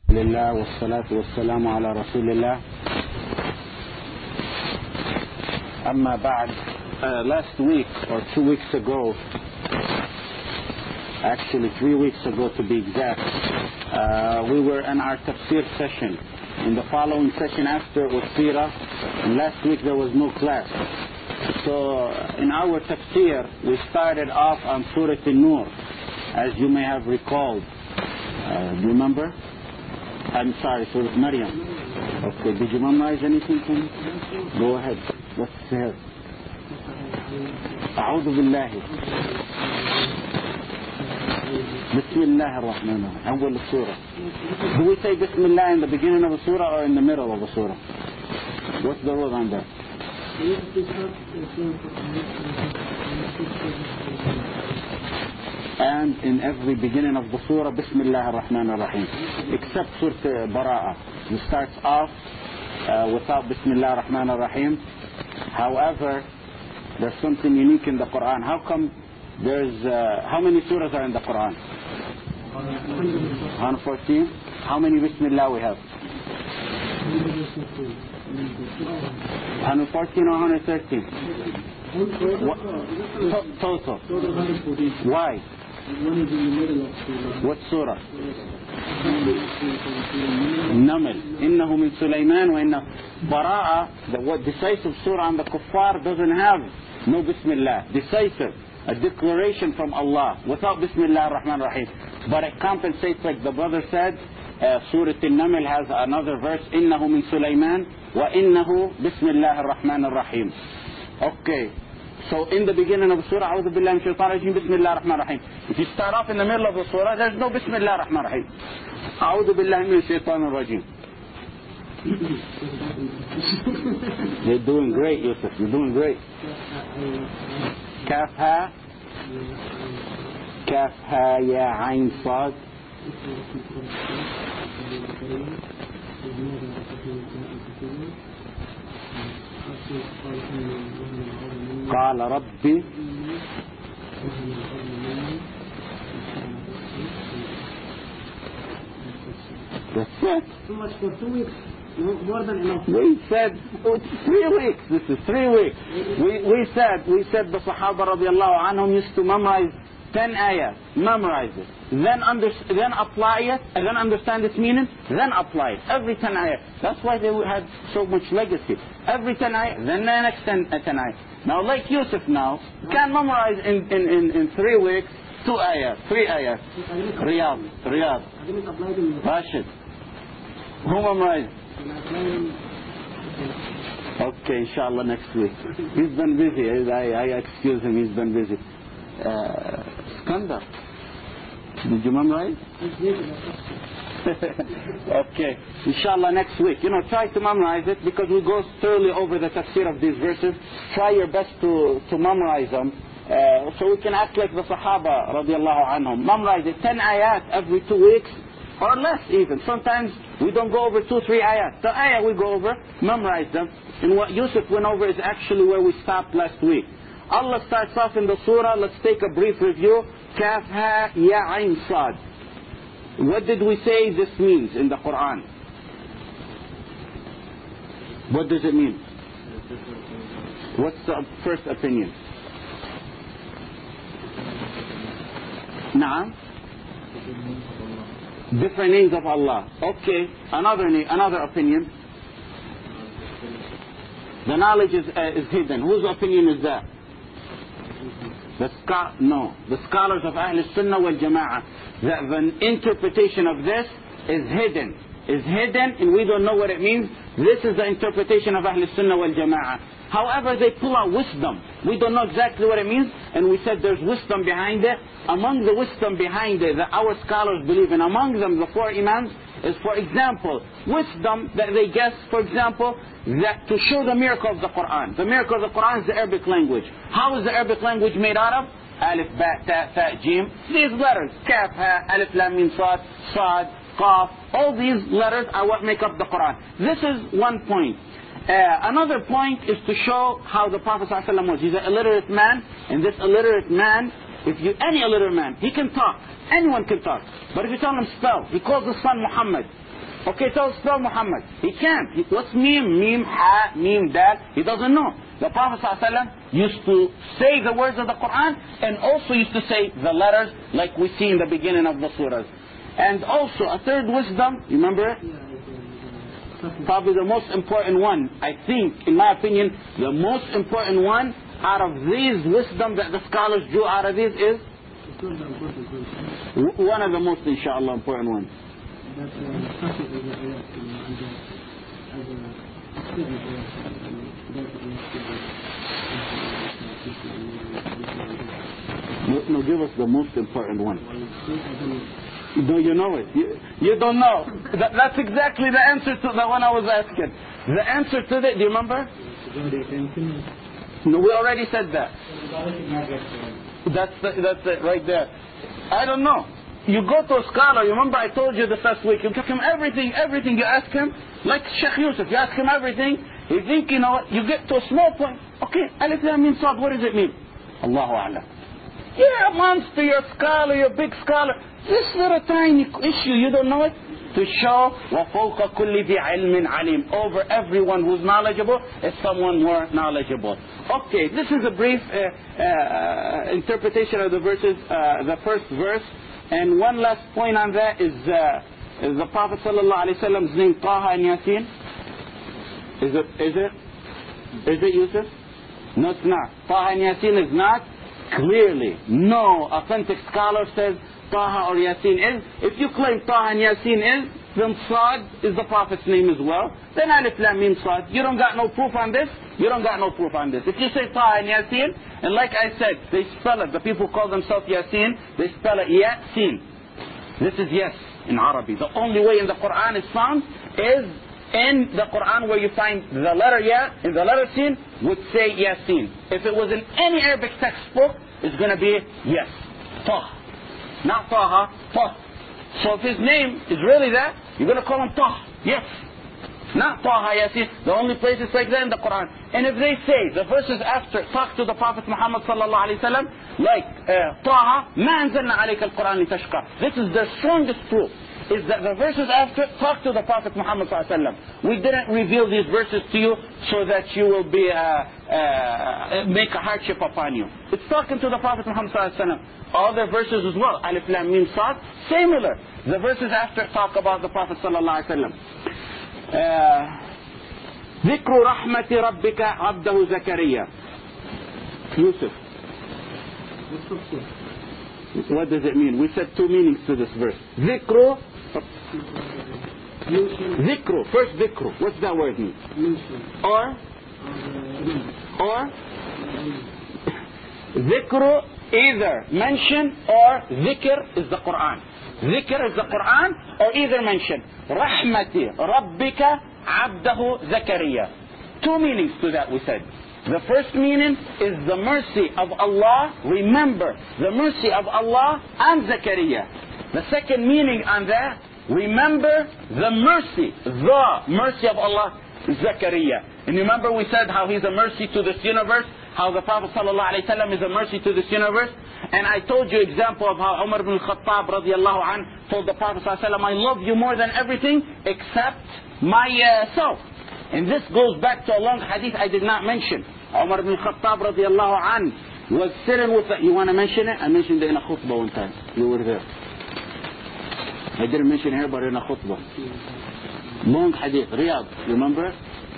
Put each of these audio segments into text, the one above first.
Lillah wa salatu wa salamu ala Rasulillah. Amma ba'd. Last week or 2 weeks ago, actually 3 weeks ago to be exact, we were in our tafsir session. In the following session after it was seerah, and last week there was no class. So in our tafsir we started off on Surah An-Nur, as you may have recalled. Do you remember? I'm sorry, Surah Maryam. Okay, did you memorize anything from it? Go ahead. What's there? A'udhu billahi. Bismillah ar-Rahman ar-Rahim. Awwal surah. Do we say Bismillah in the beginning of a surah or in the middle of a surah? What's the rule on that? And in every beginning of the surah, Bismillah ar-Rahman ar-Rahim. Except Surah Bara'ah. It starts off without Bismillah ar-Rahman ar-Rahim. However, there's something unique in the Quran. How come there's... how many surahs are in the Quran? 114. How many Bismillah we have? 114 or 113? Total. Why? What surah? Naml. Innahu min Sulaiman wa inna. Bara'ah, the what decisive surah on the kuffar, doesn't have no Bismillah. Decisive. A declaration from Allah without Bismillah ar-Rahman ar-Rahim. But it compensates, like the brother said, Surah An-Naml has another verse, Innahu min Sulaiman wa innahu Bismillah ar-Rahman ar-Rahim. Okay. So in the beginning of the surah, A'udhu billahi min shaitan rajim, Bismillah ar-Rahman ar-Rahim. If you start off in the middle of the surah, there's no Bismillah ar-Rahman ar-Rahim. A'udhu billahi min shaitan rajim. You're doing great, Yusuf. You're doing great. Kaf ha. Kaf ha ya ayn sad. قال ربي. That's it. Too much for 2 weeks. More than enough. We said 3 weeks. This is 3 weeks. We said the Sahaba radiallahu anhum used to memorize 10 ayahs. Memorize it. Then apply it. And then understand its meaning. Then apply it. Every 10 ayahs. That's why they had so much legacy. Every 10 ayahs. Then the next 10 ayahs. Now like Yusuf now, can memorize in 3 weeks 2 ayahs, 3 ayahs. Riyadh. Rashid. Who memorized? Okay, inshallah next week. He's been busy. I excuse him, he's been busy. Skandar. Did you memorize? Okay, inshallah next week. Try to memorize it, because we go thoroughly over the tafsir of these verses. Try your best to memorize them, so we can act like the Sahaba radiallahu anhum. Memorize it 10 ayat every 2 weeks, or less even. Sometimes we don't go over 2-3 ayat. The ayat we go over, memorize them. And what Yusuf went over is actually where we stopped last week. Allah starts off in the surah. Let's take a brief review. Kaf ha ya ayn sad. What did we say this means in the Quran? What does it mean? What's the first opinion? Naam? Different names of Allah. Okay, another opinion. The knowledge is hidden. Whose opinion is that? No. The scholars of Ahl Sunnah wal Jama'ah. The interpretation of this is hidden. And we don't know what it means. This is the interpretation of Ahl Sunnah wal Jama'ah. However, they pull out wisdom. We don't know exactly what it means, and we said there's wisdom behind it. Among the wisdom behind it that our scholars believe in, among them the 4 Imams, is, for example, wisdom that they guess, for example, that to show the miracle of the Quran. The miracle of the Quran is the Arabic language. How is the Arabic language made out of? Alif, Ba, Ta, Tha, Jim. These letters. Kaf, Ha, Alif, Lam, Mim, Sad, Sad, Qaf. All these letters are what make up the Quran. This is one point. Another point is to show how the Prophet ﷺ was. He's an illiterate man, and this illiterate man, any illiterate man, he can talk. Anyone can talk. But if you tell him spell, he calls his son Muhammad. Okay, so spell Muhammad. He can't. What's meme? Meme, ha, meme, dal. He doesn't know. The Prophet ﷺ used to say the words of the Quran and also used to say the letters like we see in the beginning of the surahs. And also a third wisdom, you remember it? Probably the most important one. I think, in my opinion, the most important one out of these wisdom that the scholars drew out of these is one of the most, inshallah, important ones. No, give us the most important one. No, you know it. You don't know. That's exactly the answer to the one I was asking. The answer to that, do you remember? No, we already said that. That's it right there. I don't know. You go to a scholar, you remember I told you the first week, you give him everything you ask him, like Sheikh Yusuf, you ask him everything, you think, you know, you get to a small point, okay, Alif Lam Mim Sad, what does it mean? Allahu A'lam. You're a monster, you're a scholar, you're a big scholar. This little tiny issue, you don't know it? To show وَفَوْقَ كُلِّ ذِي عِلْمٍ عَلِيمٍ. Over everyone who's knowledgeable is someone more knowledgeable. Okay, this is a brief interpretation of the verses, the first verse. And one last point on that is the Prophet ﷺ's name Taha and Yasin. Is it Yusuf? No, it's not. Taha and Yasin is not. Clearly, no authentic scholar says Taha or Yasin is. If you claim Taha and Yasin is, then Sad is the Prophet's name as well. Then Alif Lam Mim Sad. You don't got no proof on this. You don't got no proof on this. If you say Taha and Yasin, and like I said, they spell it. The people who call themselves Yasin, they spell it Yasin. This is yes in Arabic. The only way in the Quran is found is in the Quran where you find the letter Ya, in the letter Sin, would say Yasin. If it was in any Arabic textbook, it's going to be yes. Taha. Not Taha, Taha. So if his name is really that, you're going to call him Taha. Yes. Not Taha Yasin. The only place it's like that in the Quran. And if they say the verses after talk to the Prophet Muhammad sallallahu alaihi wasallam, like Taha, ما أنزلنا عليك القرآن لتشقى. This is the strongest proof. Is that the verses after talk to the Prophet Muhammad sallallahu alaihi wasallam. We didn't reveal these verses to you so that you will be make a hardship upon you. It's talking to the Prophet Muhammad sallallahu alaihi wasallam. Other verses as well. Alif Lam Mim Sad, similar. The verses after talk about the Prophet sallallahu alaihi wasallam. ذكر رحمة ربك عبده زكريا. Yusuf. What does it mean? We said two meanings to this verse. ذكر. ذكر. First ذكر. What's that word mean? Or ذكر, either mention or ذكر is the Quran. ذكر is the Quran or either mention. رحمة ربك عبده زكريا. Two meanings to that we said. The first meaning is the mercy of Allah. Remember the mercy of Allah and Zakaria. The second meaning on that, remember the mercy of Allah, Zakaria. And remember we said how he's a mercy to this universe, how the Prophet ﷺ is a mercy to this universe. And I told you example of how Umar ibn al-Khattab radiallahu anh told the Prophet ﷺ, I love you more than everything except myself. And this goes back to a long hadith I did not mention. Umar ibn al-Khattab radiallahu anh was sitting with you want to mention it? I mentioned it in a khutbah one time. You were there. I didn't mention it here, but in a khutbah. Long hadith, Riyadh. You remember?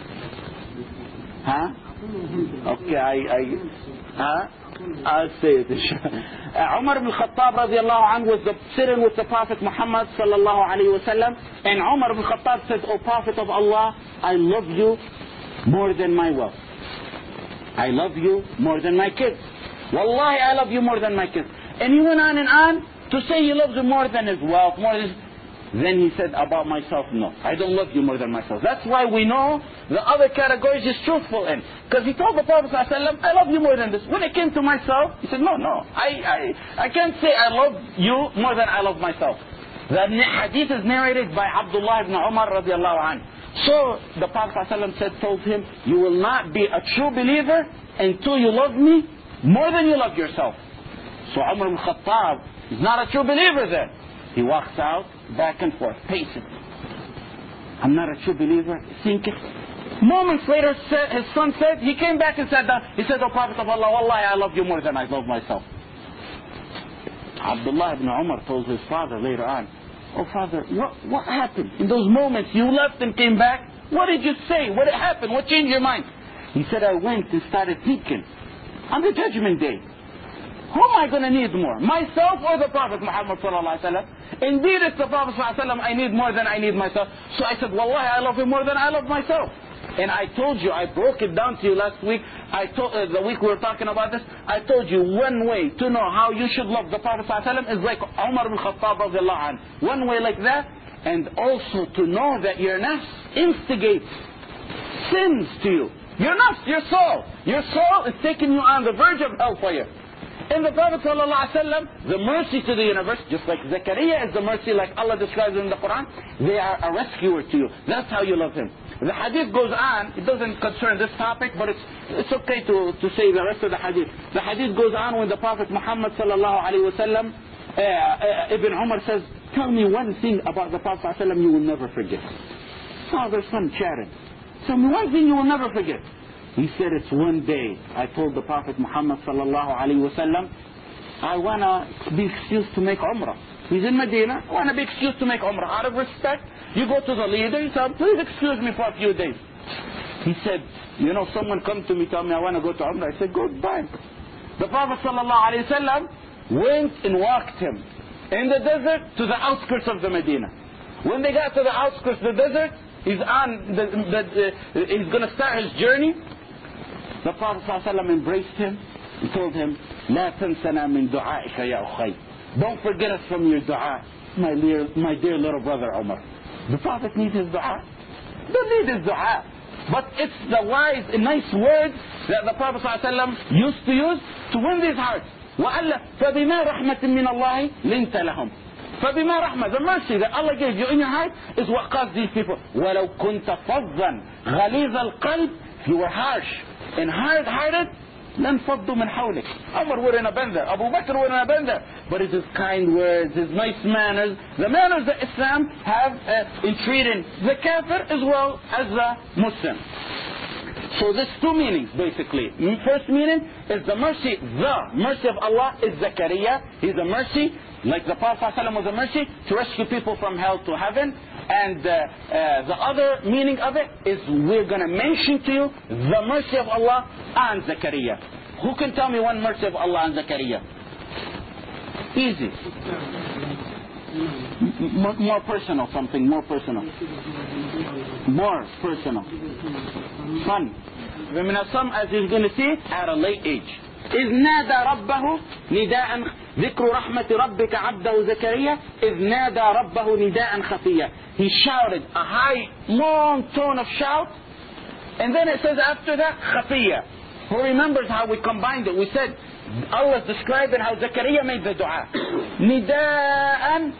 Huh? Okay, I'll say it. Umar ibn al-Khattab radiallahu anh was sitting with the Prophet Muhammad sallallahu alayhi wa sallam, and Umar ibn al-Khattab said, O Prophet of Allah, I love you more than my wealth. I love you more than my kids. Wallahi, I love you more than my kids. And he went on to say he loves you more than his wealth, more than his... Then he said, about myself, no. I don't love you more than myself. That's why we know the other categories is truthful in. Because he told the Prophet ﷺ, I love you more than this. When it came to myself, he said, no. I can't say I love you more than I love myself. The hadith is narrated by Abdullah ibn Umar radiallahu anhu. So the Prophet ﷺ told him, you will not be a true believer until you love me more than you love yourself. So Umar ibn Khattab is not a true believer then. He walks out, back and forth, pacing. I'm not a true believer. Thinking. Moments later, his son said, he came back and said that. He said, "O Prophet of Allah, wallahi, I love you more than I love myself." Abdullah ibn Umar told his father later on, "Oh father, what happened? In those moments you left and came back, what did you say? What happened? What changed your mind?" He said, "I went and started thinking, on the judgment day, who am I going to need more? Myself or the Prophet Muhammad sallallahu alaihi wasallam? Indeed, it's the Prophet sallallahu alaihi wasallam I need more than I need myself. So I said, wallahi, I love him more than I love myself." And I told you, I broke it down to you last week. The week we were talking about this, I told you one way to know how you should love the Prophet ﷺ is like Umar ibn Khattab radiallahu anhu. One way like that, and also to know that your nafs instigates sins to you. Your nafs, your soul is taking you on the verge of hellfire. In the Prophet ﷺ, the mercy to the universe, just like Zakaria is the mercy like Allah describes in the Quran, they are a rescuer to you. That's how you love him. The hadith goes on, it doesn't concern this topic, but it's okay to say the rest of the hadith. The hadith goes on when the Prophet Muhammad sallallahu alaihi wasallam, Ibn Umar says, "Tell me one thing about the Prophet sallallahu alaihi wasallam you will never forget." Father, son chatting. Tell me one thing you will never forget. He said, "It's one day I told the Prophet Muhammad sallallahu alaihi wasallam, I want to be excused to make Umrah." He's in Medina, I want to be excused to make Umrah. Out of respect, you go to the leader, you say, "Please excuse me for a few days." He said, someone come to me, tell me I want to go to Umrah. I said, "Goodbye." The Prophet sallallahu alaihi wasallam went and walked him in the desert to the outskirts of the Medina. When they got to the outskirts of the desert, he's going to start his journey. The Prophet ﷺ embraced him and told him, "La tansana min du'aika ya ukhay." Don't forget us from your dua, my dear little brother Umar. The Prophet needs his dua? Don't need his dua. But it's the wise and nice words that the Prophet ﷺ used to use to win these hearts. وَأَلَّا فَبِمَا رَحْمَةٍ مِّنَ اللَّهِ لِنْتَ لَهُمْ. فَبِمَا رَحْمَةٍ, the mercy that Allah gave you in your heart is what caused these people. وَلَوْ كُنْتَ فَظًّا غَلِيظَ الْقَلْبِ, if you were harsh and hard-hearted, لَنْ فَضُّوا مِنْ حَوْلِكَ. Umar wouldn't have been there. Abu Bakr wouldn't have been there. But it's his kind words, his nice manners, the manners that Islam have in treating the kafir as well as the Muslim. So there's two meanings basically. First meaning is the mercy of Allah is Zakaria. He's a mercy, like the Prophet ﷺ was a mercy to rescue people from hell to heaven. And the other meaning of it is we're going to mention to you the mercy of Allah on Zakaria. Who can tell me one mercy of Allah on Zakaria? Easy. More personal, something more personal. More personal. Son. Some, as you're going to see, at a late age. إذ نادى ربه نداء ذكر رحمة ربك عبده زكريا إذ نادى ربه نداء خفيا. He shouted a high, long tone of shout, and then it says after that خفيا. Who remembers how we combined it? We said Allah is describing how Zakaria made the dua. نداء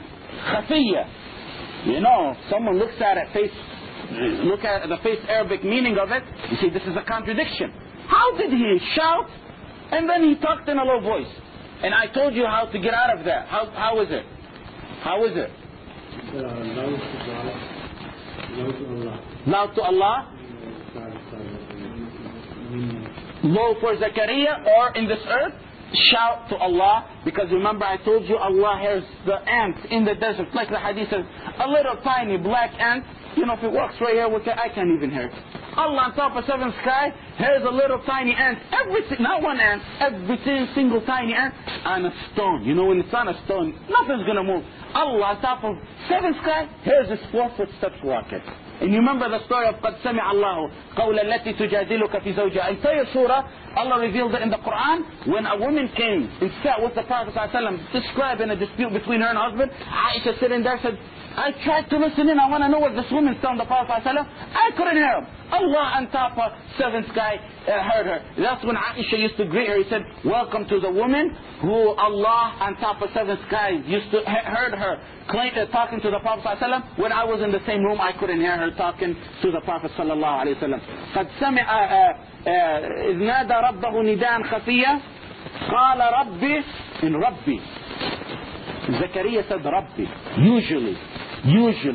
خفيا. Someone looks at it, look at the face Arabic meaning of it, you see this is a contradiction. How did he shout and then he talked in a low voice? And I told you how to get out of that. How is it? How is it? Loud to Allah. Low for Zakaria, or in this earth, shout to Allah. Because remember I told you Allah hears the ant in the desert. Like the hadith says, a little tiny black ant, if it walks right here, I can't even hear it. Allah on top of seventh sky hears a little tiny ant. Not one ant, every single tiny ant on a stone. When it's on a stone, nothing's going to move. Allah on top of seventh sky hears his 4 footsteps walking. And you remember the story of قَدْ سَمِعَ اللَّهُ قَوْلَ الَّتِي تُجَادِلُكَ فِي زَوْجِهَا. Entire surah, Allah revealed it in the Quran. When a woman came and sat with the Prophet ﷺ, describing a dispute between her and her husband, Aisha sitting there said, I tried to listen in, I want to know what this woman's telling the Prophet ﷺ. I couldn't hear him. Allah on top of seventh sky heard her. That's when Aisha used to greet her. He said, welcome to the woman who Allah on top of seventh sky used to heard her talking to the Prophet ﷺ. When I was in the same room, I couldn't hear her talking to the Prophet ﷺ. قد سمع إذ نادى ربه نداء خفيا قال ربي in Rabbi. Zakaria said Rabbi. Usually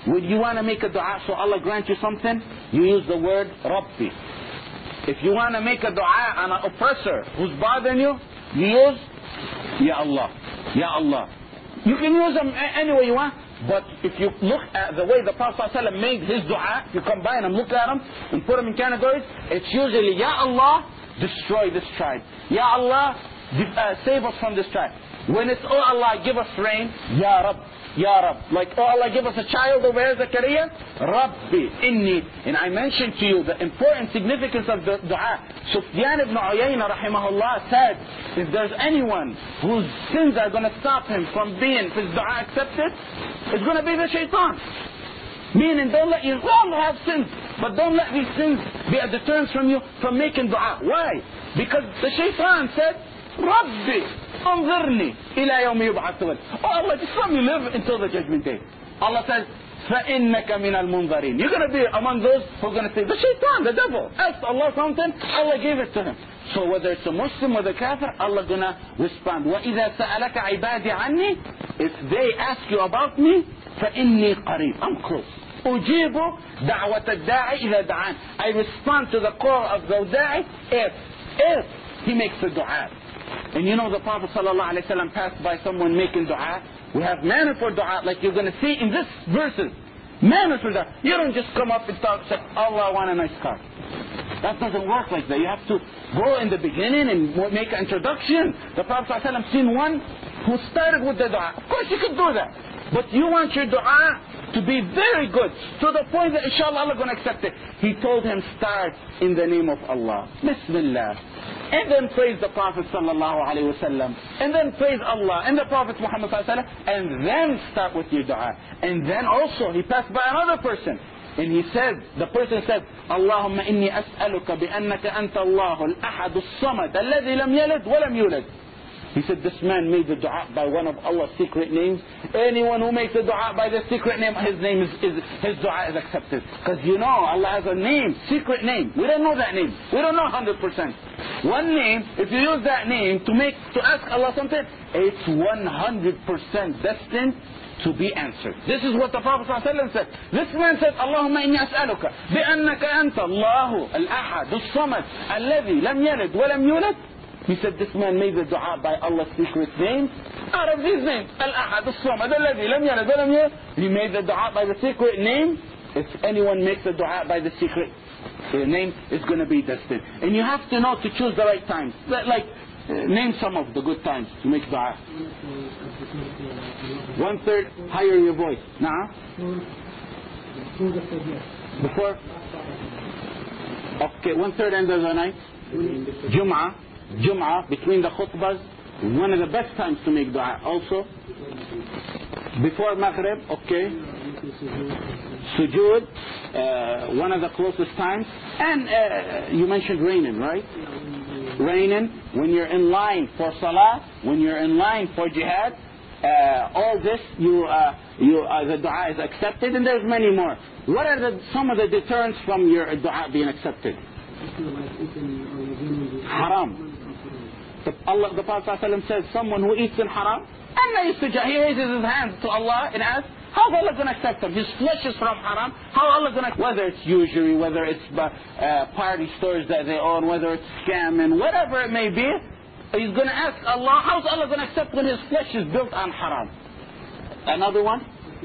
when you want to make a dua so Allah grant you something, you use the word Rabbi. If you want to make a dua on an oppressor who's bothering you, you use Ya Allah. Ya Allah. You can use them any way you want, but if you look at the way the Prophet ﷺ made his dua, you combine them, look at them, and put them in categories, it's usually Ya Allah, destroy this tribe. Ya Allah, save us from this tribe. When it's, oh Allah, give us rain, Ya Rabb, Ya Rabb. Like, oh Allah, give us a child over here, Zakaria, Rabbi, inni. And I mentioned to you the important significance of the dua. Sufyan ibn Uyayna, rahimahullah, said, if there's anyone whose sins are going to stop him from being his dua accepted, it's going to be the shaitan. Meaning, don't let you, all have sins, but don't let these sins be a deterrence from you from making dua. Why? Because the shaitan said, Rabbi, anzirni ila yawmi yub'athun. Oh Allah, just let me live until the judgment day. Allah says, فَإِنَّكَ مِنَ الْمُنظَرِينَ. You're going to be among those who are going to say, the shaitan, the devil, asked Allah something, Allah gave it to him. So whether it's a Muslim or the kafir, Allah going to respond. وَإِذَا سَأَلَكَ عِبَادِ عَنِّي. If they ask you about me, فَإِنِّي قَرِيب. I'm close. أُجِيبُ دَعْوَةَ الدَّاعِ إِذَا دَعَانِ. I respond to the call of the da'i if he makes a dua. And you know the Prophet ﷺ passed by someone making dua. We have manner for dua, like you're going to see in this verses. Manner for dua. You don't just come up and talk, say, Allah, I want a nice car. That doesn't work like that. You have to go in the beginning and make an introduction. The Prophet ﷺ seen one who started with the dua. Of course you could do that. But you want your dua to be very good, to the point that inshallah Allah is going to accept it. He told him, start in the name of Allah. Bismillah. And then praise the Prophet sallallahu alaihi wasallam. And then praise Allah and the Prophet Muhammad sallallahu alaihi wasallam. And then start with your dua. And then also he passed by another person. And he said, the person said, Allahumma inni as'aluka bi'annaka anta Allahu al-ahad as-samad alladhi lam yalid wa lam yulad. He said, this man made the dua by one of Allah's secret names. Anyone who makes the dua by the secret name, his dua is accepted. Because you know, Allah has a name, secret name. We don't know that name. We don't know 100%. One name, if you use that name to ask Allah something, it's 100% destined to be answered. This is what the Prophet ﷺ said. This man said, Allahumma inni as'aluka bi'annaka anta Allahu al-ahad as-samad alladhi lam yalid wa lam yulad. He said this man made the dua by Allah's secret name. Out of these names, Al-Ahad, As-Samad, Alladhi, Lam Yalid, Wa Lam Yulad. He made the dua by the secret name. If anyone makes the dua by the secret name, it's going to be destined. And you have to know to choose the right times. Like, name some of the good times to make dua. 1/3, higher your voice. Nah? Before? Okay, 1/3 end of the night. Jum'ah, between the khutbahs, one of the best times to make dua. Also, before Maghrib, okay. Sujood, one of the closest times. And you mentioned raining, right? Raining, when you're in line for salah, when you're in line for jihad, all this, the dua is accepted, and there's many more. What are some of the deterrents from your dua being accepted? Haram. The Prophet ﷺ says, someone who eats in haram, he raises his hands to Allah and asks, how is Allah going to accept him? His flesh is from haram. How is Allah going to, whether it's usury, whether it's party stores that they own, whether it's scamming, whatever it may be, he's going to ask Allah, how is Allah going to accept when his flesh is built on haram? Another one?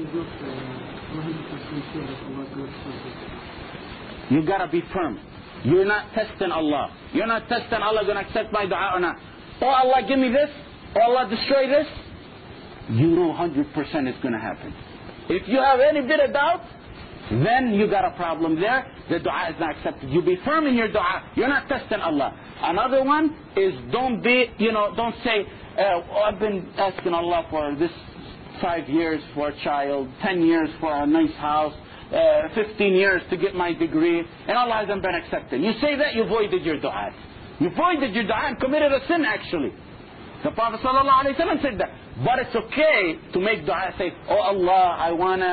You got to be firm. You're not testing Allah. You're not testing Allah going to accept my dua or not. Oh Allah, give me this. Oh Allah, destroy this. You know 100% it's going to happen. If you have any bit of doubt, then you got a problem there. The dua is not accepted. You be firm in your dua. You're not testing Allah. Another one is don't say, I've been asking Allah for this 5 years for a child, 10 years for a nice house, 15 years to get my degree, and Allah hasn't been accepted. You say that, you voided your dua. You voided your dua and committed a sin actually. The Prophet ﷺ said that. But it's okay to make dua, say, oh Allah, I want to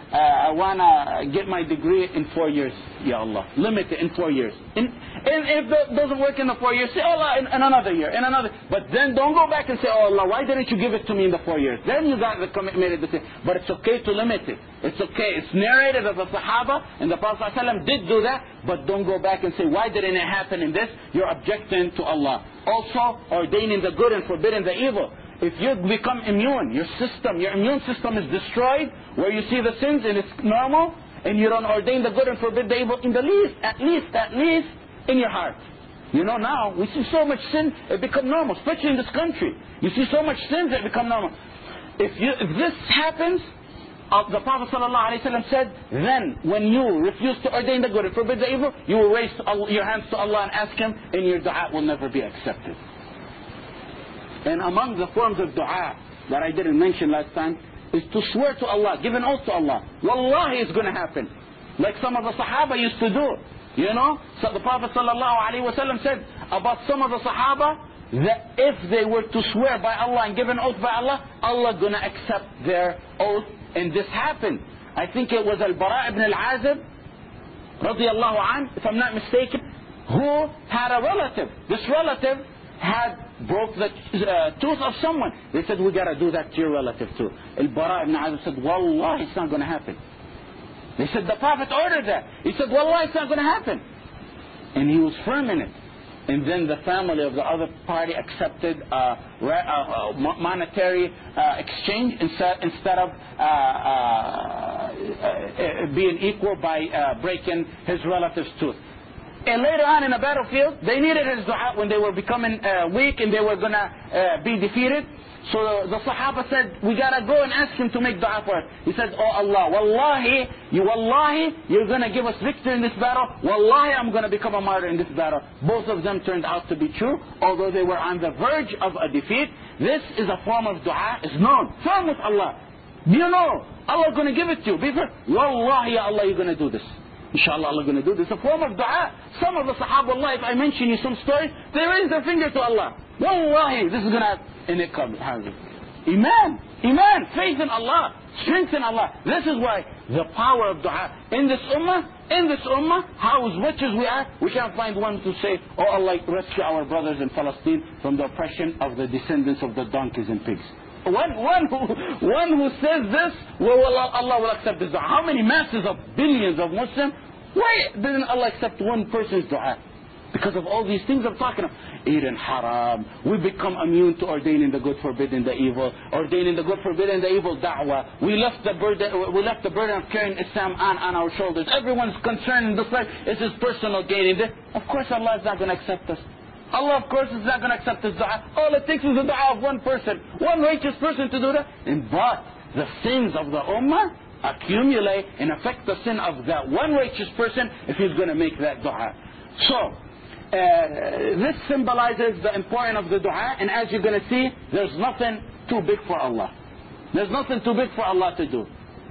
I want to get my degree in 4 years, Ya Allah. Limit it in 4 years. And if that doesn't work in the 4 years, say, oh Allah, in another year, in another. But then don't go back and say, oh Allah, why didn't you give it to me in the 4 years? Then you got the commitment to say, but it's okay to limit it. It's okay. It's narrated as a Sahaba, and the Prophet ﷺ did do that, but don't go back and say, why didn't it happen in this? You're objecting to Allah. Also, ordaining the good and forbidding the evil. If you become immune, your immune system is destroyed, where you see the sins and it's normal, and you don't ordain the good and forbid the evil in the least, at least in your heart. You know, now we see so much sin, it become normal, especially in this country. You see so much sins, it become normal. If this happens, the Prophet ﷺ said, then when you refuse to ordain the good and forbid the evil, you will raise your hands to Allah and ask Him, and your dua will never be accepted. And among the forms of dua that I didn't mention last time is to swear to Allah, give an oath to Allah. Wallahi, it's going to happen. Like some of the Sahaba used to do. You know, so the Prophet ﷺ said about some of the Sahaba that if they were to swear by Allah and give an oath by Allah, Allah going to accept their oath. And this happened. I think it was Al-Bara ibn Al-Azib, radiyallahu anh, if I'm not mistaken, who had a relative. This relative had broke the tooth of someone. They said, we got to do that to your relative too. Al-Bara ibn Azib said, Wallah, it's not going to happen. They said, the Prophet ordered that. He said, Wallah, it's not going to happen. And he was firm in it. And then the family of the other party accepted monetary exchange instead of being equal by breaking his relative's tooth. And later on in the battlefield, they needed his dua when they were becoming weak and they were going to be defeated. So the Sahaba said, we got to go and ask him to make dua for us. He said, oh Allah, Wallahi, you're going to give us victory in this battle. Wallahi, I'm going to become a martyr in this battle. Both of them turned out to be true, although they were on the verge of a defeat. This is a form of dua. It's known. Firm with Allah. You know, Allah is going to give it to you. Be firm. Wallahi, Ya Allah, you're going to do this. Inshallah, Allah is going to do this. A form of dua. Some of the Sahaba, Allah, if I mention you some stories, they raise their finger to Allah. Wallahi, this is going to happen. And it comes. Iman, faith in Allah, strength in Allah. This is why the power of dua in this ummah, how as much as we are, we can't find one to say, oh Allah, rescue our brothers in Palestine from the oppression of the descendants of the donkeys and pigs. One who says this, Allah will accept this dua. How many masses of billions of Muslims? Why didn't Allah accept one person's dua? Because of all these things I'm talking about. Eating haram. We become immune to ordaining the good, forbidding the evil. Ordaining the good, forbidding the evil, da'wah. We left the burden of carrying Islam on our shoulders. Everyone's concerned in this life is his personal gain. Of course Allah is not going to accept us. Allah of course is not going to accept this dua. All it takes is the dua of one person. One righteous person to do that. But the sins of the ummah accumulate and affect the sin of that one righteous person if he's going to make that dua. So, this symbolizes the importance of the dua, and as you're going to see, there's nothing too big for Allah. There's nothing too big for Allah to do.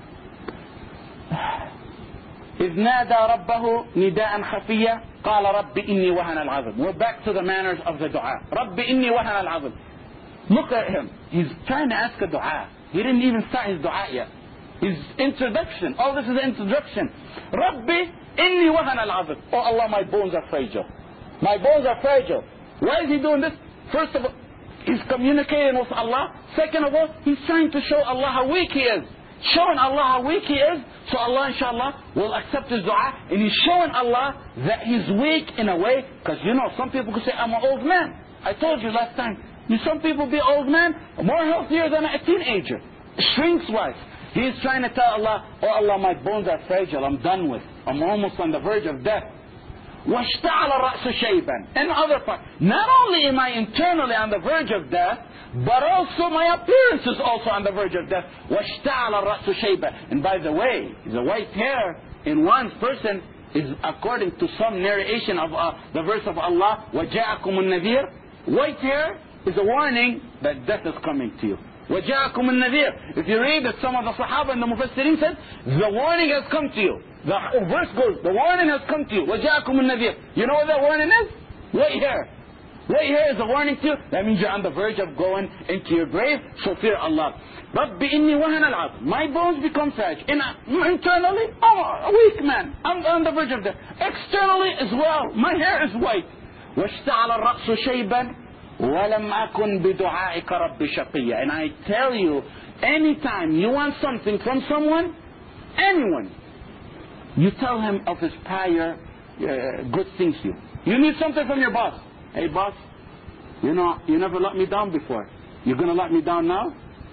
إذ نادى ربه نداء خفيا قال رب إني وهن العظم. We're back to the manners of the dua. رب إني وهن العظم. Look at him. He's trying to ask a dua. He didn't even start his dua yet. His introduction. All this is an introduction. رب إني وهن العظم. Oh Allah, my bones are fragile. My bones are fragile. Why is he doing this? First of all, he's communicating with Allah. Second of all, he's trying to show Allah how weak he is. Showing Allah how weak he is, so Allah inshallah will accept his dua. And he's showing Allah that he's weak in a way, because you know, some people could say, I'm an old man. I told you last time, some people be old man, more healthier than a teenager. Strength-wise. He's trying to tell Allah, oh Allah, my bones are fragile, I'm done with. I'm almost on the verge of death. وَاشْتَعَلَ الرَّأْسُ شَيْبًا. In other part, not only am I internally on the verge of death, but also my appearance is also on the verge of death. وَاشْتَعَلَ الرَّأْسُ شَيْبًا. And by the way, the white hair in one's person is according to some narration of the verse of Allah, وَجَاءَكُمُ النَّذِيرُ. White hair is a warning that death is coming to you. وَجَاءَكُمُ النَّذِيرُ. If you read that some of the Sahaba and the Mufassirin said, the warning has come to you. The verse goes, the warning has come to you. وَجَاءَكُمُ النَّذِيرُ. You know what that warning is? White hair. Right here is a warning to you. That means you're on the verge of going into your grave. So fear Allah. رَبِّ إِنِّي وَهَنَ الْعَظْمُ. My bones become fragile. Internally, I'm a weak man. I'm on the verge of death. Externally as well, my hair is white. وَاشْتَعَلَ الرَّأْسُ شَيْبًا وَلَمْ أَكُنْ بِدُعَائِكَ رَبِّ شَقِيًّا. And I tell you, anytime you want something from someone, anyone, you tell him of his prior good things to you. You need something from your boss. Hey boss, you know, you never let me down before. You're going to let me down now?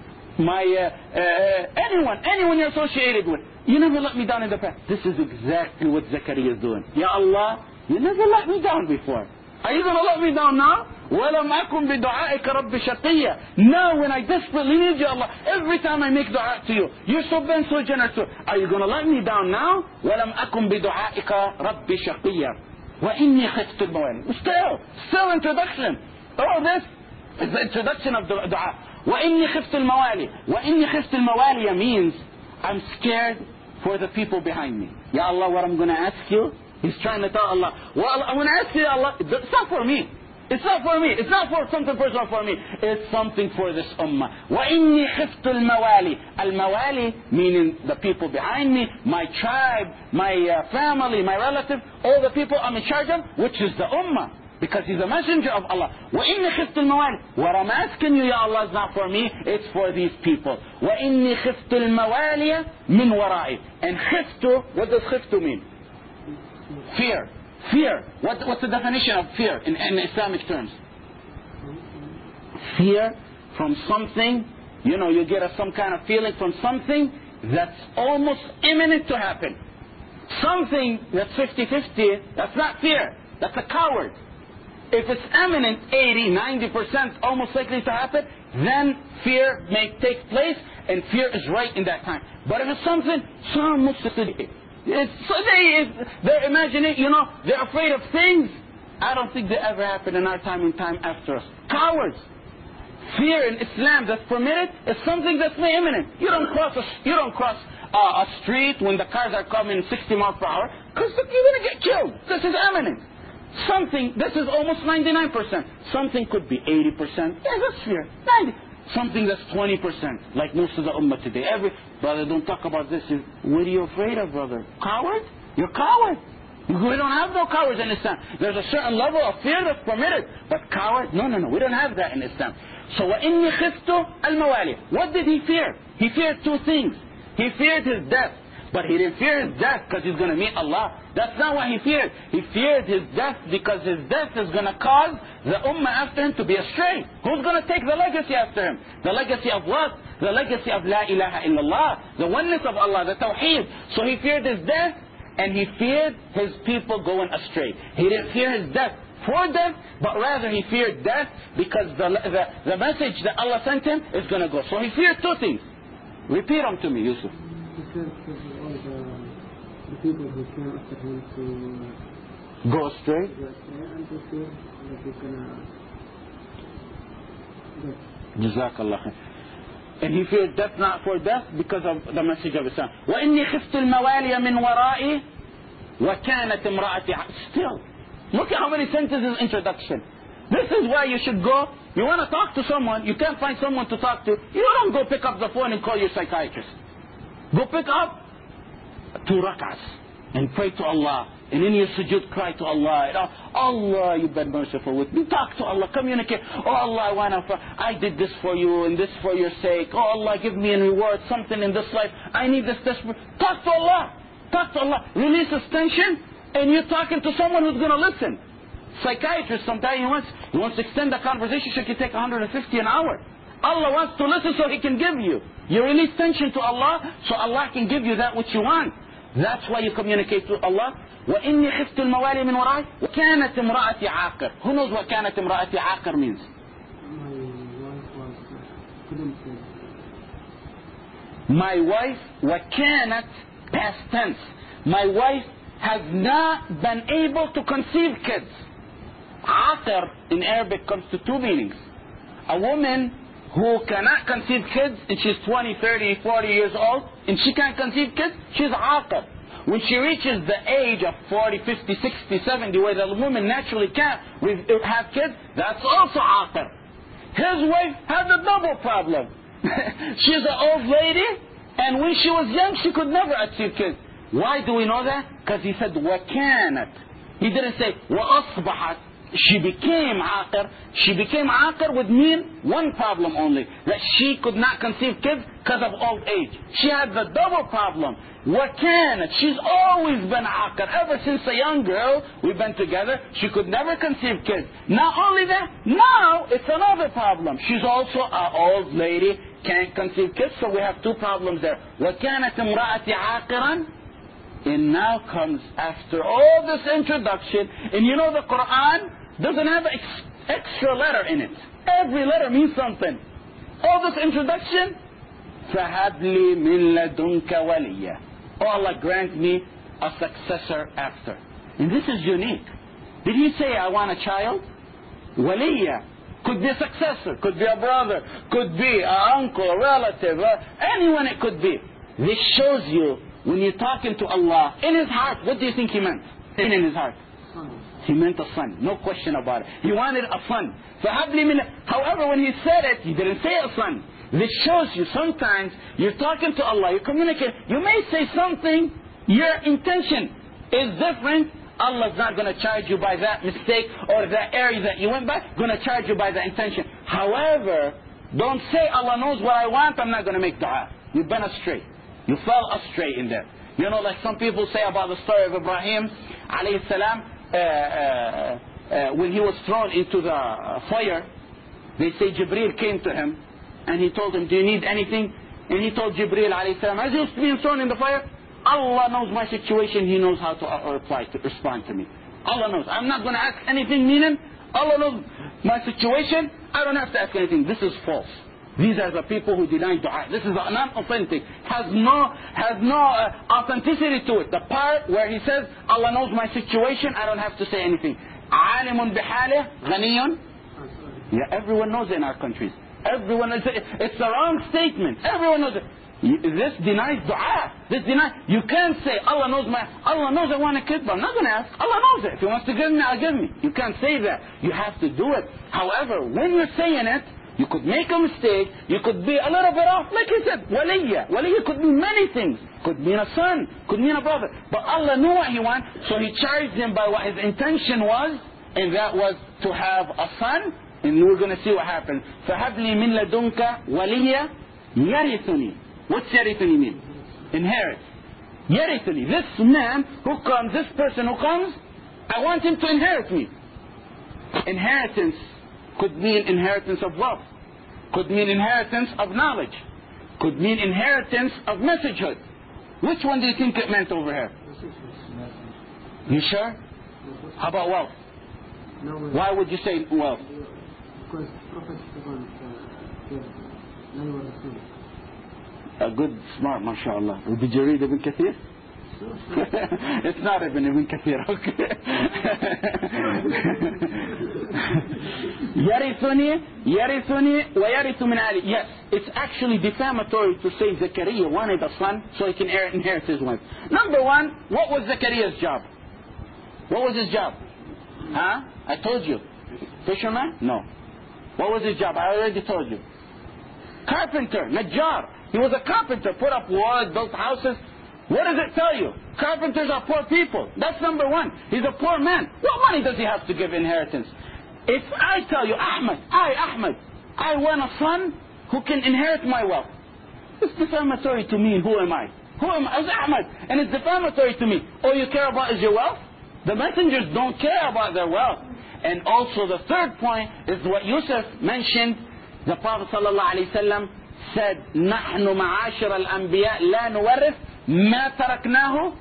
Anyone you're associated with, you never let me down in the past. This is exactly what Zakaria is doing. Ya Allah, you never let me down before. Are you going to let me down now? وَلَمْ أَكُنْ بِدُعَائِكَ رَبِّ شَقِيًّا. Now when I desperately need you, Allah, every time I make dua to you, you're so been so generous. Are you going to let me down now? وَلَمْ أَكُنْ بِدُعَائِكَ رَبِّ شَقِيًّا. وَإِنِّي خِفْتُ الْمَوَالِي. Still introduction. All this is the introduction of the dua. وَإِنِّي خِفْتُ الْمَوَالِي. وَإِنِّي خِفْتُ الْمَوَالِي means I'm scared for the people behind me. Ya Allah, what I'm going to ask you, he's trying to tell Allah, well, I'm going to ask you, Allah, it's not for me. It's not for me. It's not for something personal for me. It's something for this ummah. وَإِنِّي خِفْتُ الْمَوَالِي. Al-mawali meaning the people behind me, my tribe, my family, my relative, all the people I'm in charge of, which is the ummah. Because he's a messenger of Allah. وَإِنِّي خِفْتُ الْمَوَالِي. What I'm asking you, Ya Allah, is not for me. It's for these people. وَإِنِّي خِفْتُ الْمَوَالِيَ مِنْ وَرَائِي. And khiftu, what does khiftu mean? Fear. Fear. What's the definition of fear in Islamic terms? Fear from something, you know, you get some kind of feeling from something that's almost imminent to happen. Something that's 50-50, that's not fear. That's a coward. If it's imminent, 80-90% almost likely to happen, then fear may take place, and fear is right in that time. But if it's something, they're imagining, you know, they're afraid of things. I don't think they ever happen in our time and time after us. Cowards. Fear in Islam that's permitted is something that's imminent. You don't cross a street when the cars are coming 60 miles per hour, because you're going to get killed. This is imminent. Something, this is almost 99%. Something could be 80%. Yeah, that's fear. 90. Something that's 20%, like most of the ummah today. Brother, don't talk about this. What are you afraid of, brother? Coward? You're coward. We don't have no cowards in Islam. There's a certain level of fear that's permitted. But coward? No. We don't have that in Islam. So, وَإِنِّي خِفْتُ الْمَوَالِي. What did he fear? He feared two things. He feared his death. But he didn't fear his death because he's going to meet Allah. That's not what he feared. He feared his death because his death is going to cause the ummah after him to be astray. Who's going to take the legacy after him? The legacy of what? The legacy of La ilaha illallah. The oneness of Allah, the tawheed. So he feared his death, and he feared his people going astray. He didn't fear his death for death, but rather he feared death because the message that Allah sent him is going to go. So he feared two things. Repeat them to me, Yusuf. He feared all the people who came after him to go astray, and to fear that he's gonna get. Jazakallah khair. And he feared death not for death because of the message of Islam. وَإِنِّي خِفْتُ الْمَوَالِيَ مِنْ وَرَائِي وَكَانَتْ امْرَأَتِي. Still, look at how many sentences introduction. This is why you should go. You want to talk to someone, you can't find someone to talk to. You don't go pick up the phone and call your psychiatrist. Go pick up 2 rak'ahs and pray to Allah. And in your sujood cry to Allah. Allah, you've been merciful with me. Talk to Allah, communicate. Oh Allah, I did this for you and this for your sake. Oh Allah, give me a reward, something in this life. I need this desperate. Talk to Allah. Talk to Allah. Release this tension, and you're talking to someone who's going to listen. Psychiatrist, sometimes he wants to extend the conversation, so he can take 150 an hour. Allah wants to listen so He can give you. You release tension to Allah, so Allah can give you that which you want. That's why you communicate to Allah. وَإِنِّي خِفْتُ الْمَوَالِي مِنْ وَرَائِي وَكَانَتْ امْرَأَتِي عَاقِرٌ. Who knows what كَانَتْ امْرَأَتِي عَاقِرٌ means? My wife, وَكَانَتْ, past tense. My wife has not been able to conceive kids. Aqir in Arabic comes to 2 meanings. A woman who cannot conceive kids, and she's 20, 30, 40 years old, and she can't conceive kids, she's aqir. when she reaches the age of 40, 50, 60, 70, where the woman naturally can't have kids, that's also aqir. His wife had a double problem. She's an old lady, and when she was young, she could never achieve kids. Why do we know that? Because he said, وَكَانَتْ. He didn't say, وَأَصْبَحَتْ. She became aqir. She became aqir would mean one problem only, that she could not conceive kids because of old age. She had the double problem. وَكَانَتْ. She's always been aqir. Ever since a young girl, we've been together, she could never conceive kids. Not only that, now it's another problem. She's also an old lady, can't conceive kids, so we have two problems there. وَكَانَتْ امْرَأَتِ عَاقِرًا. And now comes, after all this introduction, and you know the Quran doesn't have an extra letter in it. Every letter means something. All this introduction, فَهَبْ لِي مِن لَدُنْكَ وَلِيًّا. Oh Allah, grant me a successor after. And this is unique. Did he say, I want a child? Waliya. Could be a successor, could be a brother, could be an uncle, a relative, anyone it could be. This shows you, when you're talking to Allah, in his heart, what do you think he meant? In his heart. He meant a son, no question about it. He wanted a son. However, when he said it, he didn't say a son. This shows you sometimes you're talking to Allah, you're communicating. You may say something, your intention is different. Allah's not going to charge you by that mistake or that area that you went by. Going to charge you by the intention. However, don't say Allah knows what I want, I'm not going to make dua. You've been astray. You fell astray in there. You know, like some people say about the story of Ibrahim alayhi salam, when he was thrown into the fire, they say Jibreel came to him and he told him, do you need anything? And he told Jibreel alayhi salam, as he was being thrown in the fire, Allah knows my situation, he knows how to respond to me. Allah knows. I'm not going to ask anything, meaning Allah knows my situation, I don't have to ask anything. This is false. These are the people who deny dua. This is non-authentic. Has no authenticity to it. The part where he says, Allah knows my situation, I don't have to say anything. عَالِمٌ بِحَالِهِ غَنِيٌّ. Yeah, everyone knows it in our countries. Everyone knows it. It's the wrong statement. Everyone knows it. This denies dua. This denies. You can't say, Allah knows I want a kid, but I'm not going to ask. Allah knows it. If he wants to give me, I'll give me. You can't say that. You have to do it. However, when you're saying it, you could make a mistake, you could be a little bit off, like he said, waliya. Waliya could be many things. Could mean a son, could mean a brother. But Allah knew what he wanted, so he charged him by what his intention was, and that was to have a son, and we're going to see what happens. فَهَبْ لِي مِن لَدُنْكَ وَلِيَّ يَرِثُنِي. What's yarithuni mean? Inherit. Yarithuni. This man who comes, this person who comes, I want him to inherit me. Inheritance could mean inheritance of wealth, could mean inheritance of knowledge, could mean inheritance of messagehood. Which one do you think it meant over here? You sure? How about wealth? Why would you say wealth? Because Prophet A good, smart, mashallah. Did you read Ibn Kathir? It's not Ibn Kathir, okay. Yarithuni wa yarithu min ali. Yes, it's actually defamatory to say Zakaria wanted a son so he can inherit his wife. Number one, what was Zakaria's job? What was his job? Huh? I told you. Fisherman? No. What was his job? I already told you. Carpenter, Najjar. He was a carpenter, put up wood, built houses. What does it tell you? Carpenters are poor people. That's number one. He's a poor man. What money does he have to give inheritance? If I tell you, Ahmed, I want a son who can inherit my wealth. It's defamatory to me. Who am I? Who am I? It's Ahmed. And it's defamatory to me. All you care about is your wealth? The messengers don't care about their wealth. And also the third point is what Yusuf mentioned. The Prophet ﷺ said, نحن معاشر الأنبياء لا نورث ما تركناه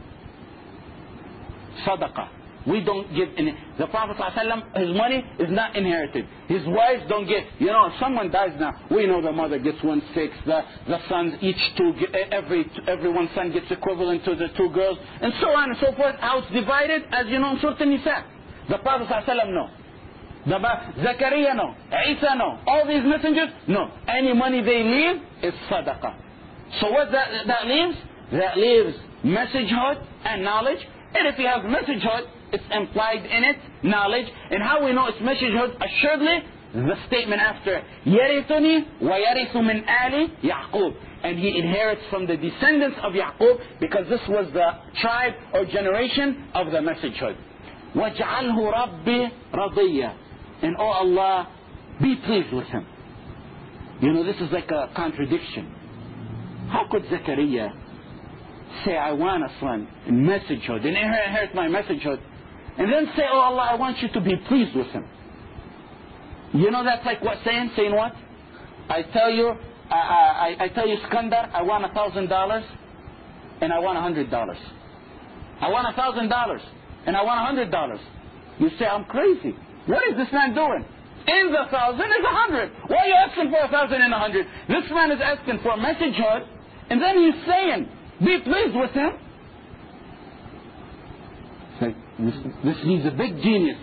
صدقة. We don't give any. The Prophet ﷺ, his money is not inherited. His wives don't get. You know, if someone dies now, we know the mother gets 1/6. The sons each two. Every one son gets equivalent to the two girls, and so on and so forth. How it's divided, as you know, in Surah An-Nisa. The Prophet ﷺ, no. Zakaria, no. Isa, no. All these messengers, no. Any money they leave is sadaqah. So what that leaves? that leaves messagehood and knowledge. And if you have messagehood, it's implied in it knowledge. And how we know it's messagehood? Assuredly, the statement after, يَرِثُنِي وَيَرِثُ مِنْ آلِ يَعْقُوب. And he inherits from the descendants of Yaqub, because this was the tribe or generation of the messagehood. وَاجْعَلْهُ رَبِّي رَضِيًّا. And oh Allah, be pleased with him. You know, this is like a contradiction. How could Zechariah say, I want a son in messagehood, and inherit my messagehood, and then say, oh Allah, I want you to be pleased with him? You know, that's like what saying what? I tell you, Skandar, I want $1,000 and I want $100. I want $1,000 and I want $100. You say, I'm crazy. What is this man doing? In the 1,000 is 100. Why are you asking for 1,000 and 100? This man is asking for messagehood, and then he's saying, be pleased with him. This needs a big genius.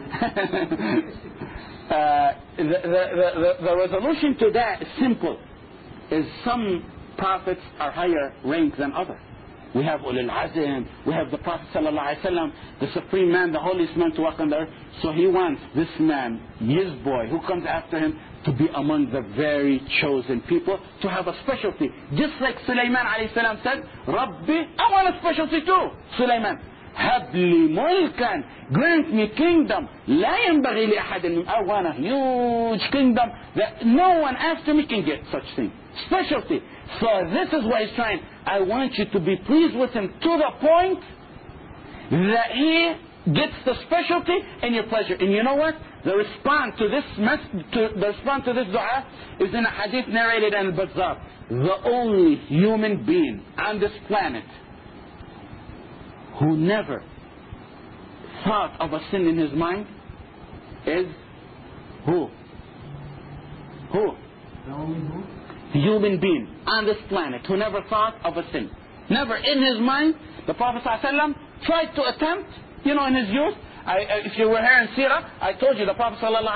The resolution to that is simple. Is some prophets are higher ranked than others. We have Ulul Azm, we have the Prophet ﷺ, the supreme man, the holiest man to walk on the earth. So he wants this man, his boy, who comes after him, to be among the very chosen people, to have a specialty. Just like Sulaiman ﷺ said, Rabbi, I want a specialty too. Sulaiman, Habli mulkan, grant me kingdom. La yanbaghi li ahadin. I want a huge kingdom that no one after me can get such thing. Specialty. So this is what he's trying. I want you to be pleased with him to the point that he gets the specialty and your pleasure. And you know what? The response to this dua is in a hadith narrated in Al-Bazzar. The only human being on this planet who never thought of a sin in his mind is who? Who? The only who? Human being on this planet who never thought of a sin. Never in his mind. The Prophet ﷺ tried to attempt, in his youth. If you were here in Sirah, I told you the Prophet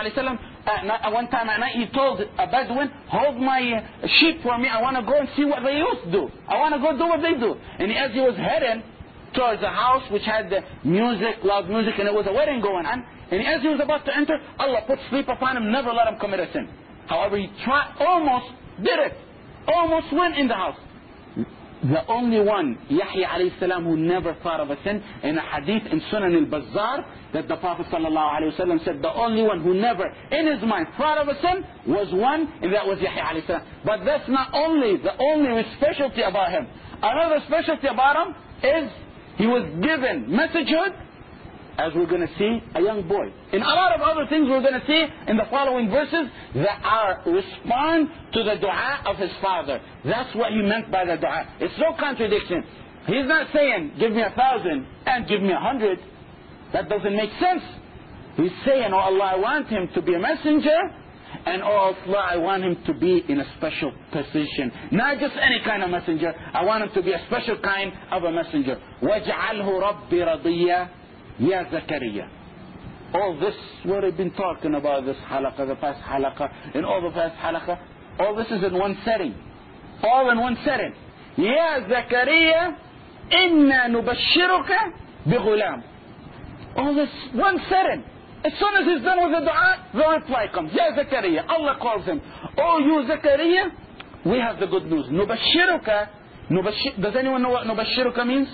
ﷺ, one time at night, he told a Bedouin, hold my sheep for me. I want to go and see what they used to do. I want to go do what they do. And as he was heading towards a house which had the music, loud music, and it was a wedding going on, and as he was about to enter, Allah put sleep upon him, never let him commit a sin. However, he almost did it. Almost went in the house. The only one, Yahya alayhi salam, who never thought of a sin, in a hadith in Sunan al-Bazzar, that the Prophet sallallahu alayhi wasallam said, the only one who never in his mind thought of a sin was one, and that was Yahya alayhi salam. But that's not only the only specialty about him. Another specialty about him is he was given messagehood, as we're going to see, a young boy. And a lot of other things we're going to see in the following verses that are respond to the dua of his father. That's what he meant by the dua. It's no contradiction. He's not saying, give me 1,000 and give me 100. That doesn't make sense. He's saying, oh Allah, I want him to be a messenger, and oh Allah, I want him to be in a special position. Not just any kind of messenger. I want him to be a special kind of a messenger. وَاجْعَلْهُ رَبِّ رَضِيًّا Ya Zakaria. All this, what I've been talking about this halaqah, the past halaqah, and all the past halaqah, all this is in one setting. All in one setting. Ya Zakaria, inna nubashiruka bighulam. All this, one setting. As soon as he's done with the dua, the reply comes. Ya Zakaria. Allah calls him. Oh, you Zakaria, we have the good news. Nubashiruka. Does anyone know what nubashiruka means?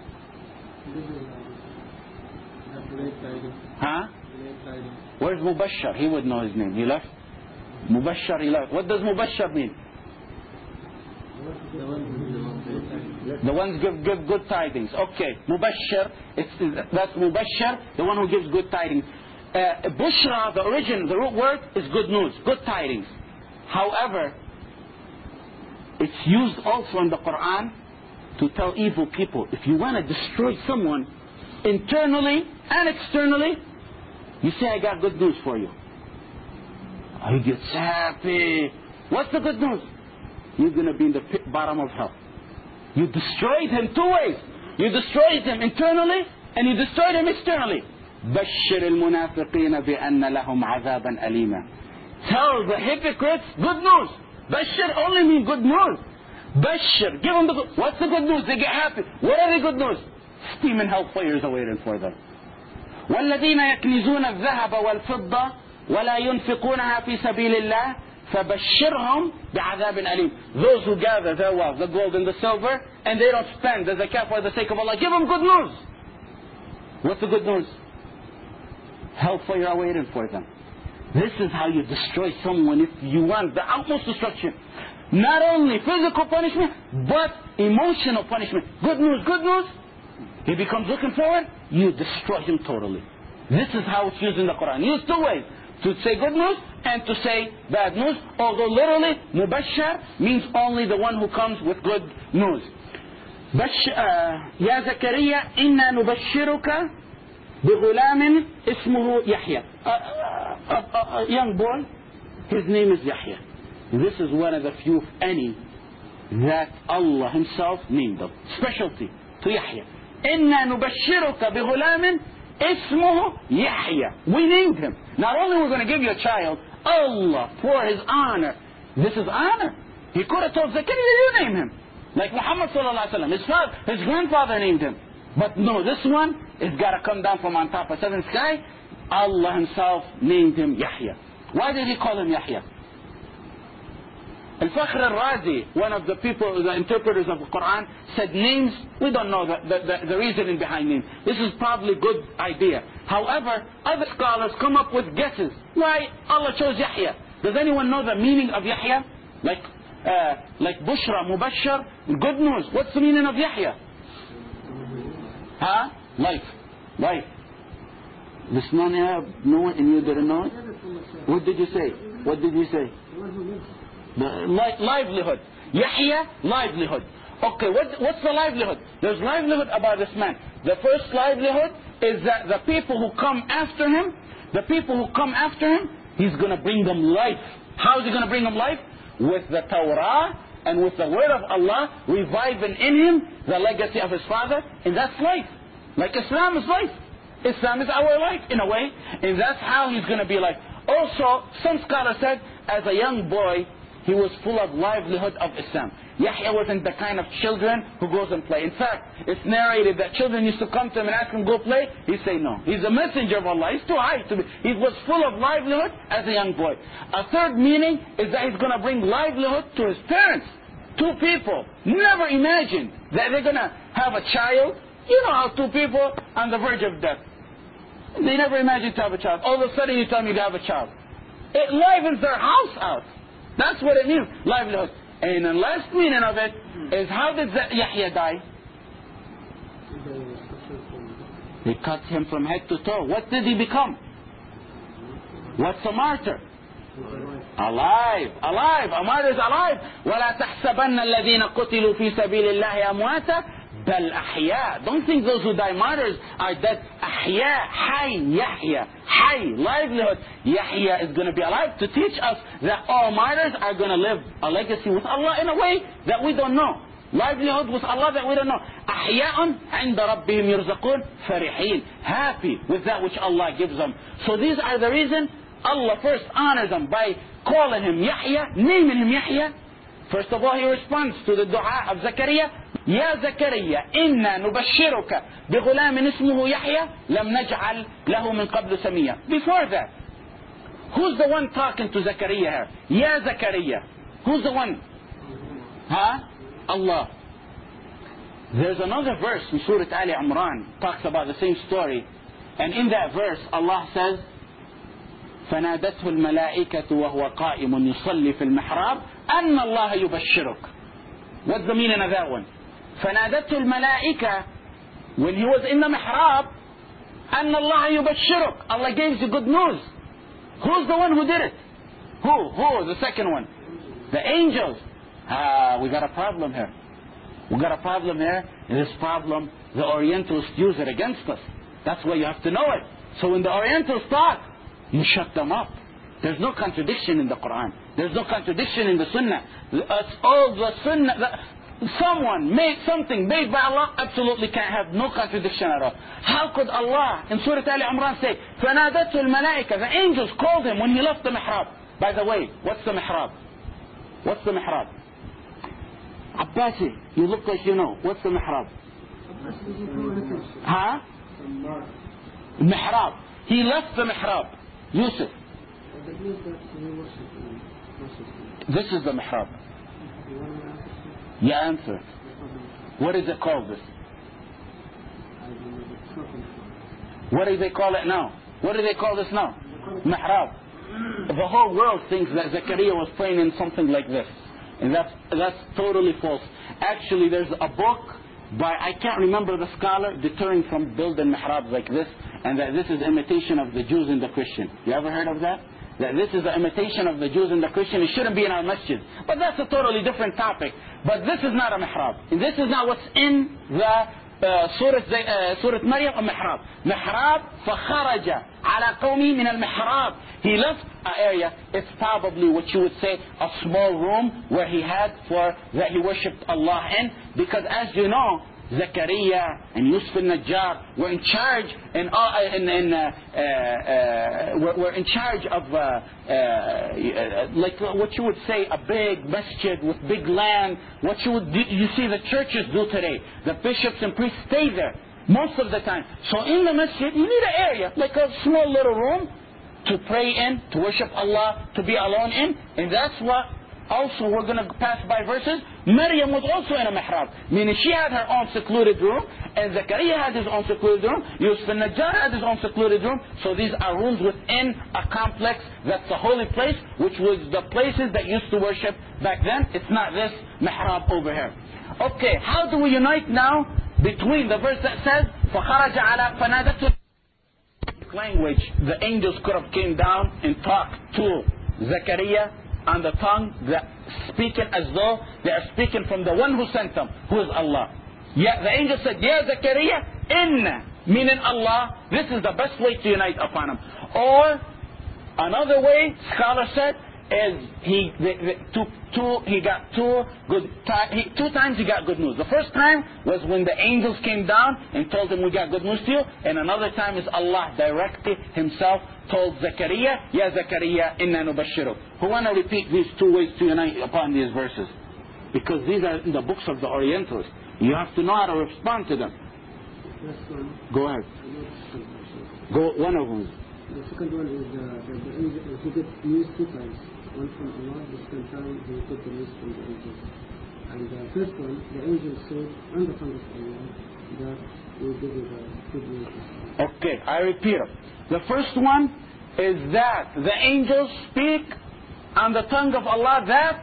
Huh? Where's Mubashshar? He would know his name. He left? Mubashshar, he left. What does Mubashshar mean? The ones give good tidings. Okay, Mubashshar, that's Mubashshar, the one who gives good tidings. Bushra, the origin, the root word is good news, good tidings. However, it's used also in the Quran to tell evil people, if you want to destroy someone internally and externally, you say, I got good news for you. He gets happy. What's the good news? You're going to be in the bottom of hell. You destroyed him two ways. You destroyed him internally and you destroyed him externally. بشر المنافقين بأن لهم عذابا أليما. Tell the hypocrites good news. Bashir only means good news. Bashir, give them the good. What's the good news? They get happy. What are the good news? Steaming hellfire is awaiting for them. والذين يكنزون الذهب والفضة ولا ينفقونها في سبيل الله فبشرهم بعذاب أليم. Those who gather their wealth, the gold and the silver, and they don't spend the zakat for the sake of Allah, give them good news. What's the good news? Hellfire awaiting for them. This is how you destroy someone if you want the utmost destruction. Not only physical punishment, but emotional punishment. Good news, good news. He becomes looking forward, you destroy him totally. This is how it's used in the Quran. Used two ways. To say good news and to say bad news. Although literally, mubashshar means only the one who comes with good news. يا زكريا إنا نبشرك بغلام اسمه يحيى. A young boy, his name is Yahya. This is one of the few, if any, that Allah Himself named them. Specialty to Yahya. إنا نبشرك بغلام اسمه يحيى. We named him. Not only we're going to give you a child, Allah, for His honor. This is honor. He could have told Zakaria, you name him. Like Muhammad sallallahu alaihi wasallam. His grandfather named him. But no, this one has got to come down from on top of seventh sky. Allah Himself named him Yahya. Why did He call him Yahya? Al-Fakhr al-Razi, one of the people, the interpreters of the Quran, said names, we don't know the reasoning behind names. This is probably a good idea. However, other scholars come up with guesses. Why Allah chose Yahya? Does anyone know the meaning of Yahya? Like Bushra, Mubashshar, good news. What's the meaning of Yahya? Huh? Life. Life. This man here, no one, and you didn't know it? What did you say? What did you say? Livelihood. Yahya, livelihood. Okay, what's the livelihood? There's livelihood about this man. The first livelihood is that the people who come after him, he's going to bring them life. How is he going to bring them life? With the Torah and with the word of Allah, reviving in him the legacy of his father, and that's life. Like Islam is life. Islam is our life in a way, and that's how he's going to be life. Also, some scholars said, as a young boy, he was full of livelihood of Islam. Yahya wasn't the kind of children who goes and play. In fact, it's narrated that children used to come to him and ask him, go play. He'd say no. He's a messenger of Allah. He's too high to be. He was full of livelihood as a young boy. A third meaning is that he's going to bring livelihood to his parents. Two people never imagined that they're going to have a child. You know how two people on the verge of death, they never imagined to have a child. All of a sudden you tell them you have a child. It livens their house out. That's what it means, livelihood. And the last meaning of it is, how did Yahya die? They cut him from head to toe. What did he become? What's a martyr? Alive. Alive. A martyr is alive. وَلَا تَحْسَبَنَّ الَّذِينَ قُتِلُوا فِي سَبِيلِ اللَّهِ أَمْوَاتًا بَلْ أَحْيَاء. Don't think those who die martyrs are dead. أحياء. حي. Yahya. Hay, livelihood. Yahya is going to be alive to teach us that all martyrs are going to live a legacy with Allah in a way that we don't know. Livelihood with Allah that we don't know. أحياء عند ربهم يرزقون فرحين. Happy with that which Allah gives them. So these are the reason Allah first honors them by calling him Yahya, naming him Yahya. First of all, he responds to the dua of Zakaria. يا زكريا إنا نبشرك بغلام اسمه يحيى لم نجعل له من قبل سميا. Before that, who's the one talking to Zakaria here? يا زكريا. Who's the one? Huh? Allah. There's another verse in Surah Ali Imran talks about the same story, and in that verse Allah says فنادته الملائكة وهو قائم يصلي في المحراب أن الله يبشرك. What's the meaning of that one? فنادته الملائكة, when he was in the mihrab, أن الله يبشرك. Allah gives you good news. Who's the one who did it? Who? The second one. The angels. We got a problem here. We got a problem here. And this problem, the Orientals use it against us. That's why you have to know it. So when the Orientals talk, you shut them up. There's no contradiction in the Quran. There's no contradiction in the Sunnah. It's all the Sunnah. Someone made something made by Allah, absolutely can't have no contradiction at all. How could Allah in Surah Ali Imran say فَنَادَتْهُ الْمَلَائِكَةِ, the angels called him when he left the mihrab. By the way, what's the mihrab? What's the mihrab? Abbasi, you look like you know. What's the mihrab? Huh? Mihrab. He left the mihrab. Yusuf. This is the mihrab. You answer. What is it called this? What do they call it now? What do they call this now? Mihrab. The whole world thinks that Zakaria was praying in something like this. And that's totally false. Actually, there's a book by, I can't remember the scholar, deterring from building mihrabs like this, and that this is imitation of the Jews and the Christian. You ever heard of that? That this is the imitation of the Jews and the Christian. It shouldn't be in our masjid. But that's a totally different topic. But this is not a mihrab. And this is not what's in the Surah Maryam or mihrab. Mihrab, فَخَرَجَ عَلَى قَوْمِهِ مِنَ الْمِحْرَابِ. He left an area. It's probably what you would say a small room where he had for that he worshipped Allah in. Because as you know, Zakaria and Yusuf al-Najjar were in charge were in charge of like what you would say a big masjid with big land. What you see the churches do today. The bishops and priests stay there most of the time. So in the masjid you need an area like a small little room to pray in, to worship Allah, to be alone in, and that's what. Also, we're going to pass by verses. Maryam was also in a mihrab, meaning she had her own secluded room, and Zakaria had his own secluded room. Yusuf al-Najjar had his own secluded room. So these are rooms within a complex that's a holy place, which was the places that used to worship back then. It's not this mihrab over here. Okay, how do we unite now between the verse that says, فَخَرَجَ عَلَى فَنَادَتُ language, the angels could have came down and talked to Zakaria on the tongue, speaking as though they are speaking from the one who sent them, who is Allah. Yet the angel said, Ya Zakaria, inna, meaning Allah, this is the best way to unite upon him. Or, another way, scholar said, is two times he got good news. The first time was when the angels came down and told him we got good news to you, and another time is Allah directly himself told Zakaria, Ya Zakaria, inna nubashiruk. Who want to repeat these two ways to unite upon these verses? Because these are in the books of the Orientals. You have to know how to respond to them. Go ahead. Go, one of them. The second one is the angel, he gets news two times. One from Allah, the second time he took the news from the angels. And the first one, the angel said, on the tongue of Allah, that we will give you the good news. Okay, I repeat it. The first one is that the angels speak on the tongue of Allah that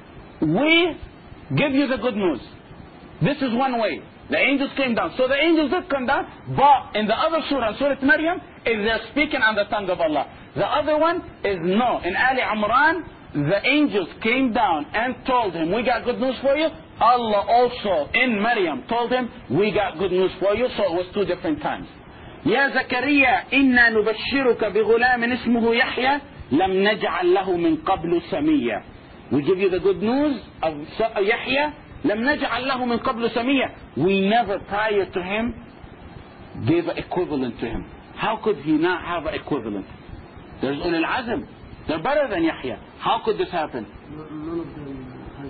we give you the good news. This is one way. The angels came down. So the angels did come down, but in the other surah, Surah Maryam, is they're speaking on the tongue of Allah. The other one is no. In Ali Imran, the angels came down and told him, we got good news for you. Allah also, in Maryam, told him, we got good news for you. So it was two different times. يا زكريا إنا نبشرك بغلام اسمه يحيى لم نجعل له من قبل سميا. We give you the good news of Yahya. لم نجعل له من قبل سميا. We never prior to him gave an equivalent to him. How could he not have an equivalent? There's Ulul Azm. They're better than Yahya. How could this happen? None of them had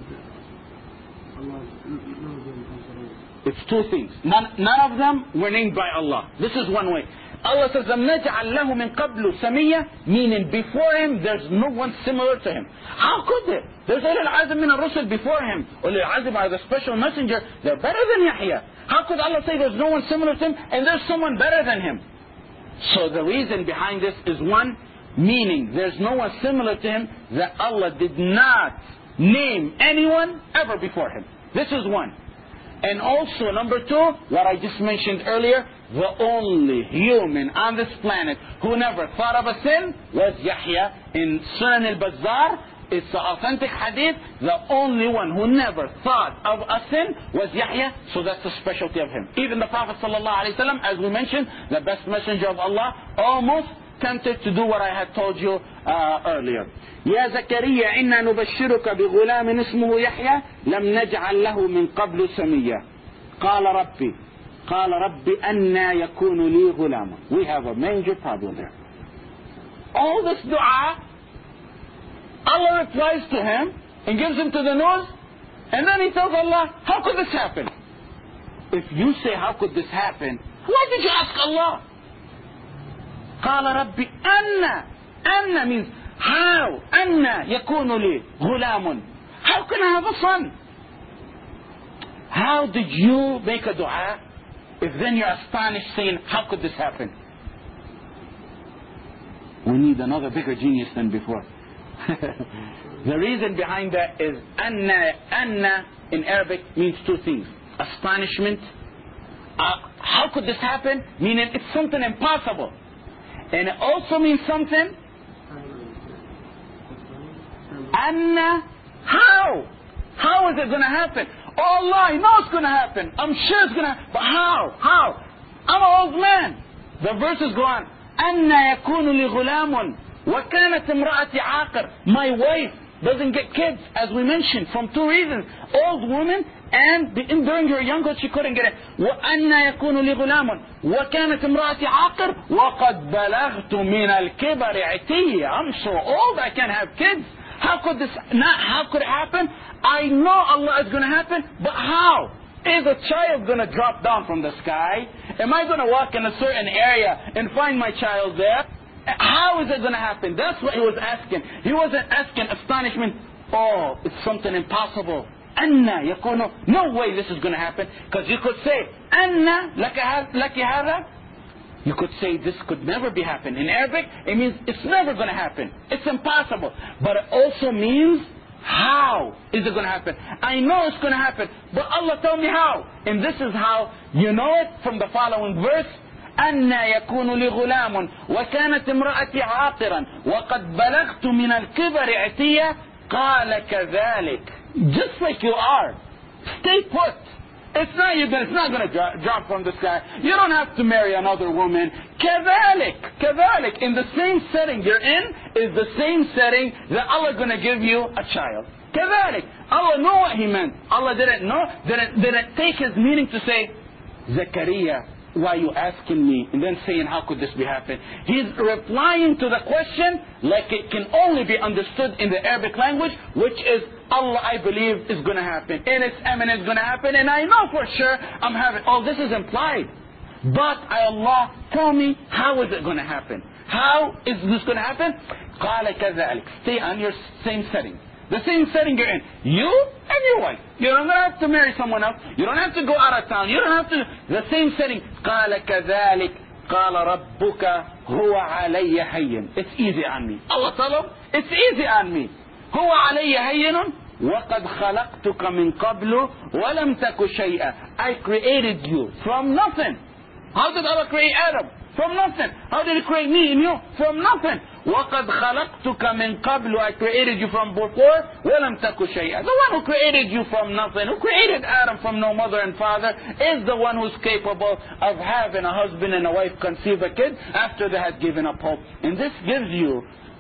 Allah. None of them had. It's two things. None of them were named by Allah. This is one way. Allah says, لَمْ نَجْعَلْ لَهُ مِنْ قَبْلُ سَمِيًّا, meaning before him there's no one similar to him. How could there? There's Ulul Azm min al-Rusul before him. Ulul Azm are the special messenger. They're better than Yahya. How could Allah say there's no one similar to him and there's someone better than him? So the reason behind this is one, meaning there's no one similar to him, that Allah did not name anyone ever before him. This is one. And also, number two, what I just mentioned earlier, the only human on this planet who never thought of a sin was Yahya. In Sunan al-Bazzar, it's an authentic hadith, the only one who never thought of a sin was Yahya, so that's the specialty of him. Even the Prophet ﷺ, as we mentioned, the best messenger of Allah, almost tempted to do what I had told you earlier. يا زكريا إنا نبشرك بغلام اسمه يحيى لم نجعل له من قبل سميا قال ربي أنى يكون لي غلام. We have a major problem there. All this dua, Allah replies to him and gives him to the news And then he tells Allah, how could this happen? If you say, how could this happen? Why did you ask Allah? قال ربي أن means how. أن يكون لي غلام. How can I have a son? How did you make a dua if then you're astonished saying, how could this happen? We need another bigger genius than before. The reason behind that is anna in Arabic means two things. Astonishment. How could this happen? Meaning it's something impossible. And it also means something. Anna. How? How is it going to happen? Oh Allah, I know it's going to happen. I'm sure it's going to happen. But how? How? I'm an old man. The verses go on. أَنَّا يَكُونُ لِي غُلَامٌ وَكَانَتْ امْرَأَتِي عَاقِرٌ. My wife doesn't get kids, as we mentioned, from two reasons. Old woman, and during her younghood she couldn't get it. وَأَنَّا يَكُونُ لِي غُلَامٌ وَكَانَتْ امْرَأَتِي عَاقِرٌ وَقَدْ بَلَغْتُ مِنَ الْكِبَرِ عِتِيًّا. I'm so old I can't have kids. How could it happen? I know Allah is going to happen, but how? Is a child going to drop down from the sky? Am I going to walk in a certain area and find my child there? How is it going to happen? That's what he was asking. He wasn't asking astonishment. Oh, it's something impossible. Anna yakunu. No way this is going to happen. Because you could say, Anna laki hada. You could say this could never be happen. In Arabic, it means it's never going to happen. It's impossible. But it also means, how is it going to happen? I know it's going to happen, but Allah tell me how. And this is how you know it from the following verse. أَنَّا يَكُونُ لِي غُلَامٌ وَكَانَتْ امْرَأَتِي عَاقِرًا وَقَدْ بَلَغْتُ مِنَ الْكِبَرِ عِتِيًّا قَالَ كَذَلِكَ. Just like you are. Stay put. It's not going to drop from the sky. You don't have to marry another woman. كذلك. In the same setting you're in is the same setting that Allah is going to give you a child. كذلك. Allah knew what He meant. Allah didn't take His meaning to say, Zakaria, why are you asking me? And then saying, how could this be happen? He's replying to the question like it can only be understood in the Arabic language, which is, Allah, I believe, is going to happen. And it's eminent, is going to happen. And I know for sure I'm having. All this is implied. But, Allah, tell me, how is it going to happen? How is this going to happen? قَالَ كَذَلِكَ. Stay on your same setting. The same setting you're in. You and your wife. You don't have to marry someone else. You don't have to go out of town. You don't have to. The same setting. قَالَ كَذَلِكَ قَالَ رَبُّكَ هُوَ عَلَيَّ هَيِّنٌ. It's easy on me. Allah tell him, it's easy on me. هُوَ عَلَيَّ هَيِّنٌ وَقَدْ خَلَقْتُكَ مِنْ قَبْلُ وَلَمْ تَكُ شَيْئًا. I created you from nothing. How did Allah create Adam? From nothing. How did He create me and you? From nothing. وَقَدْ خَلَقْتُكَ مِنْ قَبْلُ. I created you from before. وَلَمْ تَكُ شَيْئًا. The one who created you from nothing, who created Adam from no mother and father, is the one who's capable of having a husband and a wife conceive a kid after they had given up hope. And this gives you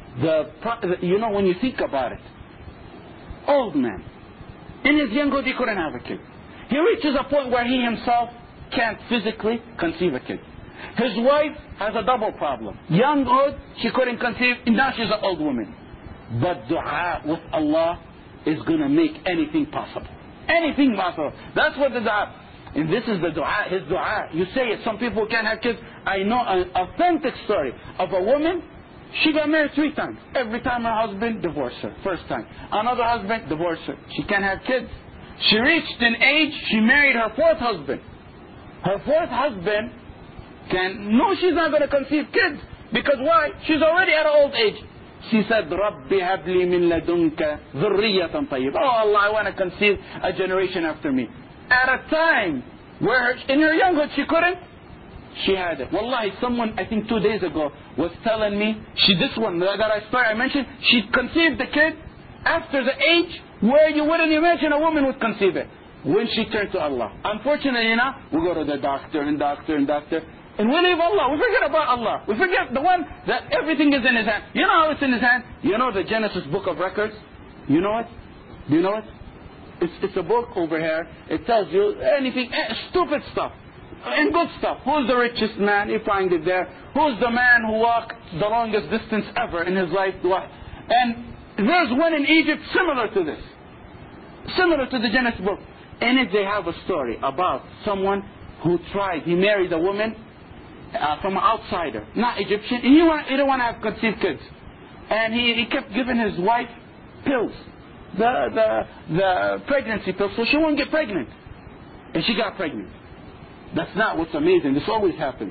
when you think about it. Old man. In his younghood he couldn't have a kid. He reaches a point where he himself can't physically conceive a kid. His wife has a double problem. Younghood, she couldn't conceive, and now she's an old woman. But dua with Allah is going to make anything possible. Anything possible. That's what the dua. And this is the dua, his dua. You say it, some people can't have kids. I know an authentic story of a woman. She got married 3 times. Every time her husband divorced her. First time. Another husband divorced her. She can't have kids. She reached an age, she married her 4th husband. Her 4th husband she's not going to conceive kids. Because why? She's already at an old age. She said, رَبِّ هَبْ لِي مِن لَدُنْكَ ذُرِّيَّةً طَيِّبَةً. Oh Allah, I want to conceive a generation after me. At a time where in her younghood she couldn't, she had it. Wallahi, someone, I think 2 days ago, was telling me, this one that I mentioned, she conceived the kid after the age where you wouldn't imagine a woman would conceive it. When she turned to Allah. Unfortunately now, we go to the doctor. And we leave Allah. We forget about Allah. We forget the one that everything is in His hand. You know how it's in His hand? You know the Genesis book of records? You know it? Do you know it? It's a book over here. It tells you anything, stupid stuff. And good stuff. Who's the richest man? You find it there. Who's the man who walked the longest distance ever in his life? And there's one in Egypt similar to this. Similar to the Genesis book. In it they have a story about someone who tried, he married a woman from an outsider, not Egyptian, and he didn't want to have conceived kids. And he kept giving his wife pills, the pregnancy pills, so she won't get pregnant. And she got pregnant. That's not what's amazing. This always happens.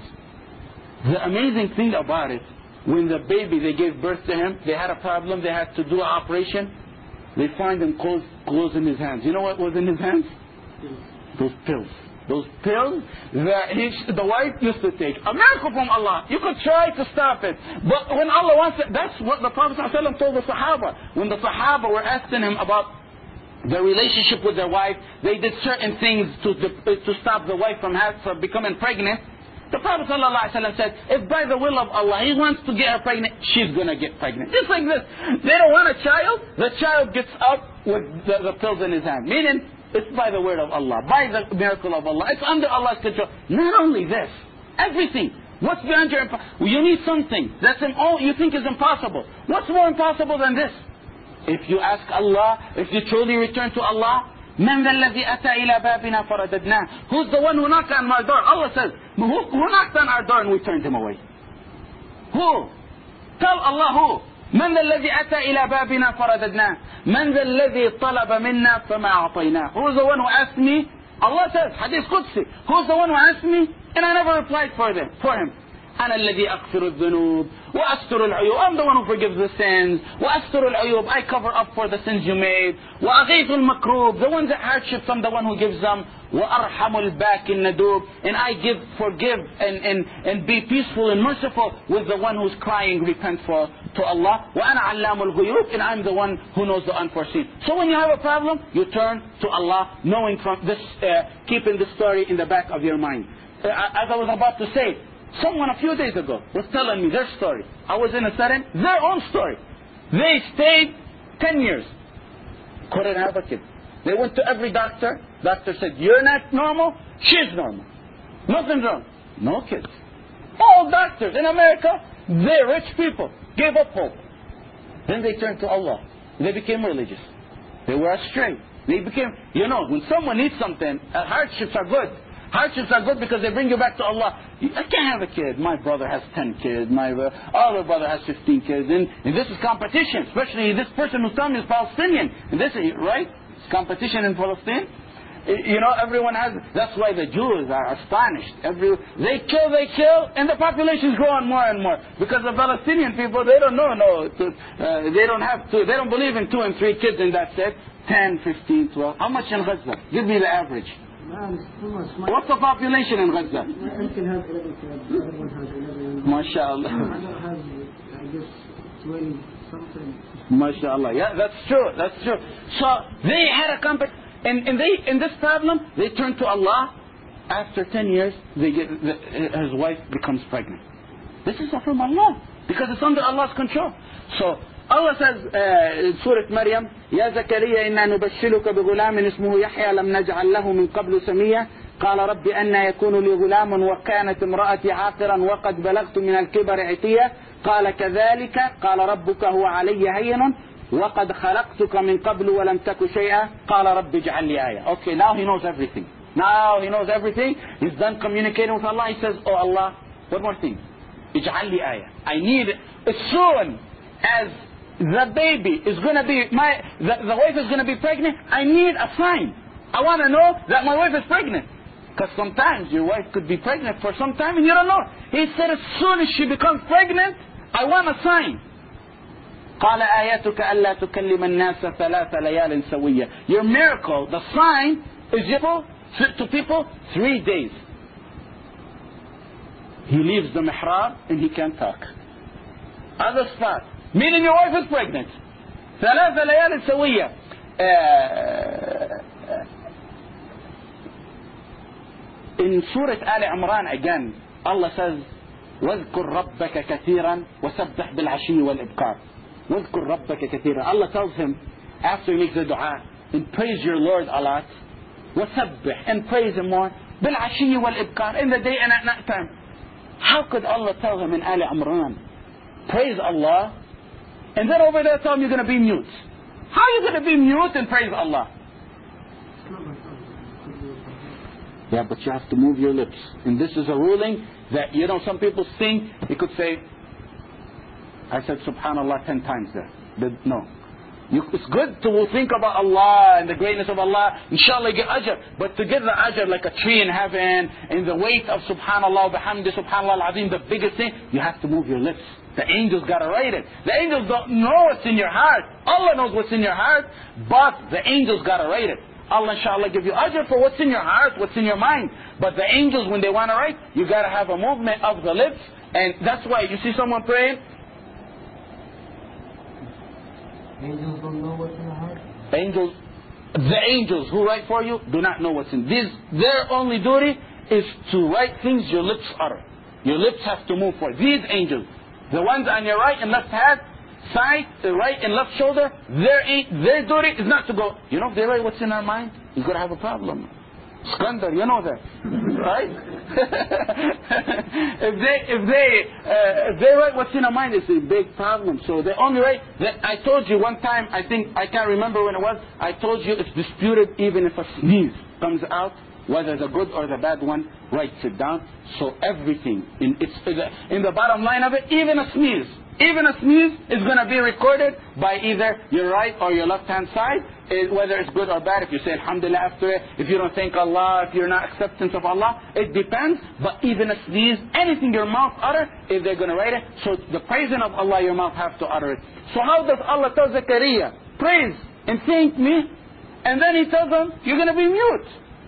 The amazing thing about it, when the baby, they gave birth to him, they had a problem, they had to do an operation, they find him clothes in his hands. You know what was in his hands? Those pills. Those pills that the wife used to take. A miracle from Allah. You could try to stop it. But when Allah wants it, that's what the Prophet ﷺ told the Sahaba. When the Sahaba were asking him about the relationship with their wife, they did certain things to stop the wife from becoming pregnant. The Prophet ﷺ said, if by the will of Allah, He wants to get her pregnant, she's going to get pregnant. Just like this. They don't want a child, the child gets up with the pills in his hand. Meaning, it's by the word of Allah, by the miracle of Allah. It's under Allah's control. Not only this, everything. What's beyond your... You need something that's you think is impossible. What's more impossible than this? If you ask Allah, if you truly return to Allah, مَنْ ذَا الَّذِي أَتَى إِلَى بَابِنَا فَرَدَدْنَاهُ. Who's the one who knocked on my door? Allah says, who knocked on our door and we turned him away? Who? Tell Allah who? من ذا الذي أتى إلى بابنا فرددناه من ذا الذي طلب منا فما أعطيناه. Who's the one who asked me? Allah says, Hadith Qudsi, who's the one who asked me? And I never replied for him. أنا الذي أغفر الذنوب وأستر العيوب. I'm the one who forgives the sins. وأستر العيوب. I cover up for the sins you made. وأغيث المكروب. The ones that hardships, I'm the one who gives them. وأرحم الباكي الندوب. And I forgive and be peaceful and merciful with the one who's crying, repent to Allah. وأنا علام الغيوب. And I'm the one who knows the unforeseen. So when you have a problem, you turn to Allah, knowing from this, keeping this story in the back of your mind. As I was about to say, someone a few days ago was telling me their story. I was in a setting, their own story. They stayed 10 years. Couldn't have a kid. They went to every doctor. Doctor said, you're not normal, she's normal. Nothing's wrong. No kids. All doctors in America, they're rich people, gave up hope. Then they turned to Allah. They became religious. They were astray. They became, when someone needs something, hardships are good. Hardships are good because they bring you back to Allah. I can't have a kid. My brother has 10 kids. My other brother has 15 kids. And this is competition. Especially this person who's telling me is Palestinian. And this is, right? It's competition in Palestine. Everyone has... That's why the Jews are astonished. They kill, and the population is growing more and more. Because the Palestinian people, they don't know. They don't believe in 2 and 3 kids in that set. 10, 15, 12. How much in Gaza? Give me the average. What's the population in Gaza? I can have 11 kids. The other one has 11. MashaAllah. The other has, I guess, 20 something. MashaAllah. Yeah, that's true. So they had a competition. And in this problem, they turned to Allah. After 10 years, his wife becomes pregnant. This is from Allah. Because it's under Allah's control. So Allah says in Surah Maryam, يا زكريا إنا نبشرك بغلام اسمه يحيى لم نجعل له من قبل سميا قال رب أن يكون لي غلام وكانت امرأتي عاقرا وقد بلغت من الكبر عتيا قال كذلك قال ربك هو علي هين وقد خلقتك من قبل ولم تك شيئا قال رب اجعل لي آية. Okay, now he knows everything. He's done communicating with Allah. He says, oh Allah, one more thing. اجعل لي آية. I need, as soon as the baby is going to be, the wife is going to be pregnant, I need a sign. I want to know that my wife is pregnant. Because sometimes your wife could be pregnant for some time and you don't know. He said as soon as she becomes pregnant, I want a sign. قال آياتك ألا تكلم الناس 3 ليال سوية. Your miracle, the sign, is to people 3 days. He leaves the mihrab and he can't talk. Other spot. Meaning your wife is pregnant. 3 ليال سوية. In Surah Al Imran again, Allah says, واذكر ربك كثيرا وسبح بالعشي والإبكار. واذكر ربك كثيرا. Allah tells him, after he makes the dua, and praise your Lord a lot. وسبح, and praise him more. بالعشي والإبكار, in the day and at night time. How could Allah tell him in Al Imran, praise Allah, and then over there tell him you're going to be mute? How are you going to be mute and praise Allah? Yeah, but you have to move your lips. And this is a ruling that, you know, some people think, you could say, I said subhanallah 10 times there. But no. It's good to think about Allah and the greatness of Allah. Inshallah you get ajr. But to get the ajr like a tree in heaven, and the weight of subhanallah, bihamdi, subhanallah al-azim, the biggest thing, you have to move your lips. The angels got to write it. The angels don't know what's in your heart. Allah knows what's in your heart, but the angels got to write it. Allah inshallah give you ajr for what's in your heart, what's in your mind. But the angels, when they want to write, you got to have a movement of the lips. And that's why you see someone praying, Angels don't know what's in the heart. the angels who write for you do not know what's in. Their only duty is to write things your lips utter. Your lips have to move forward. These angels, the ones on your right and left hand, side, the right and left shoulder, their duty is not to go, you know, if they write what's in our mind, you're going to have a problem. Skandar, you know that, right? if they write what's in our mind, it's a big problem. So they only write. I told you one time, I can't remember when it was. I told you it's disputed even if a sneeze comes out, whether the good or the bad one, writes it down. So everything in the bottom line of it, even a sneeze is going to be recorded by either your right or your left hand side, whether it's good or bad. If you say alhamdulillah after it, if you don't thank Allah, if you're not acceptance of Allah, it depends. But even a sneeze, anything your mouth utter, if they're going to write it, so the praising of Allah, your mouth have to utter it. So how does Allah tell Zakaria, praise and thank me, and then He tells them, you're going to be mute?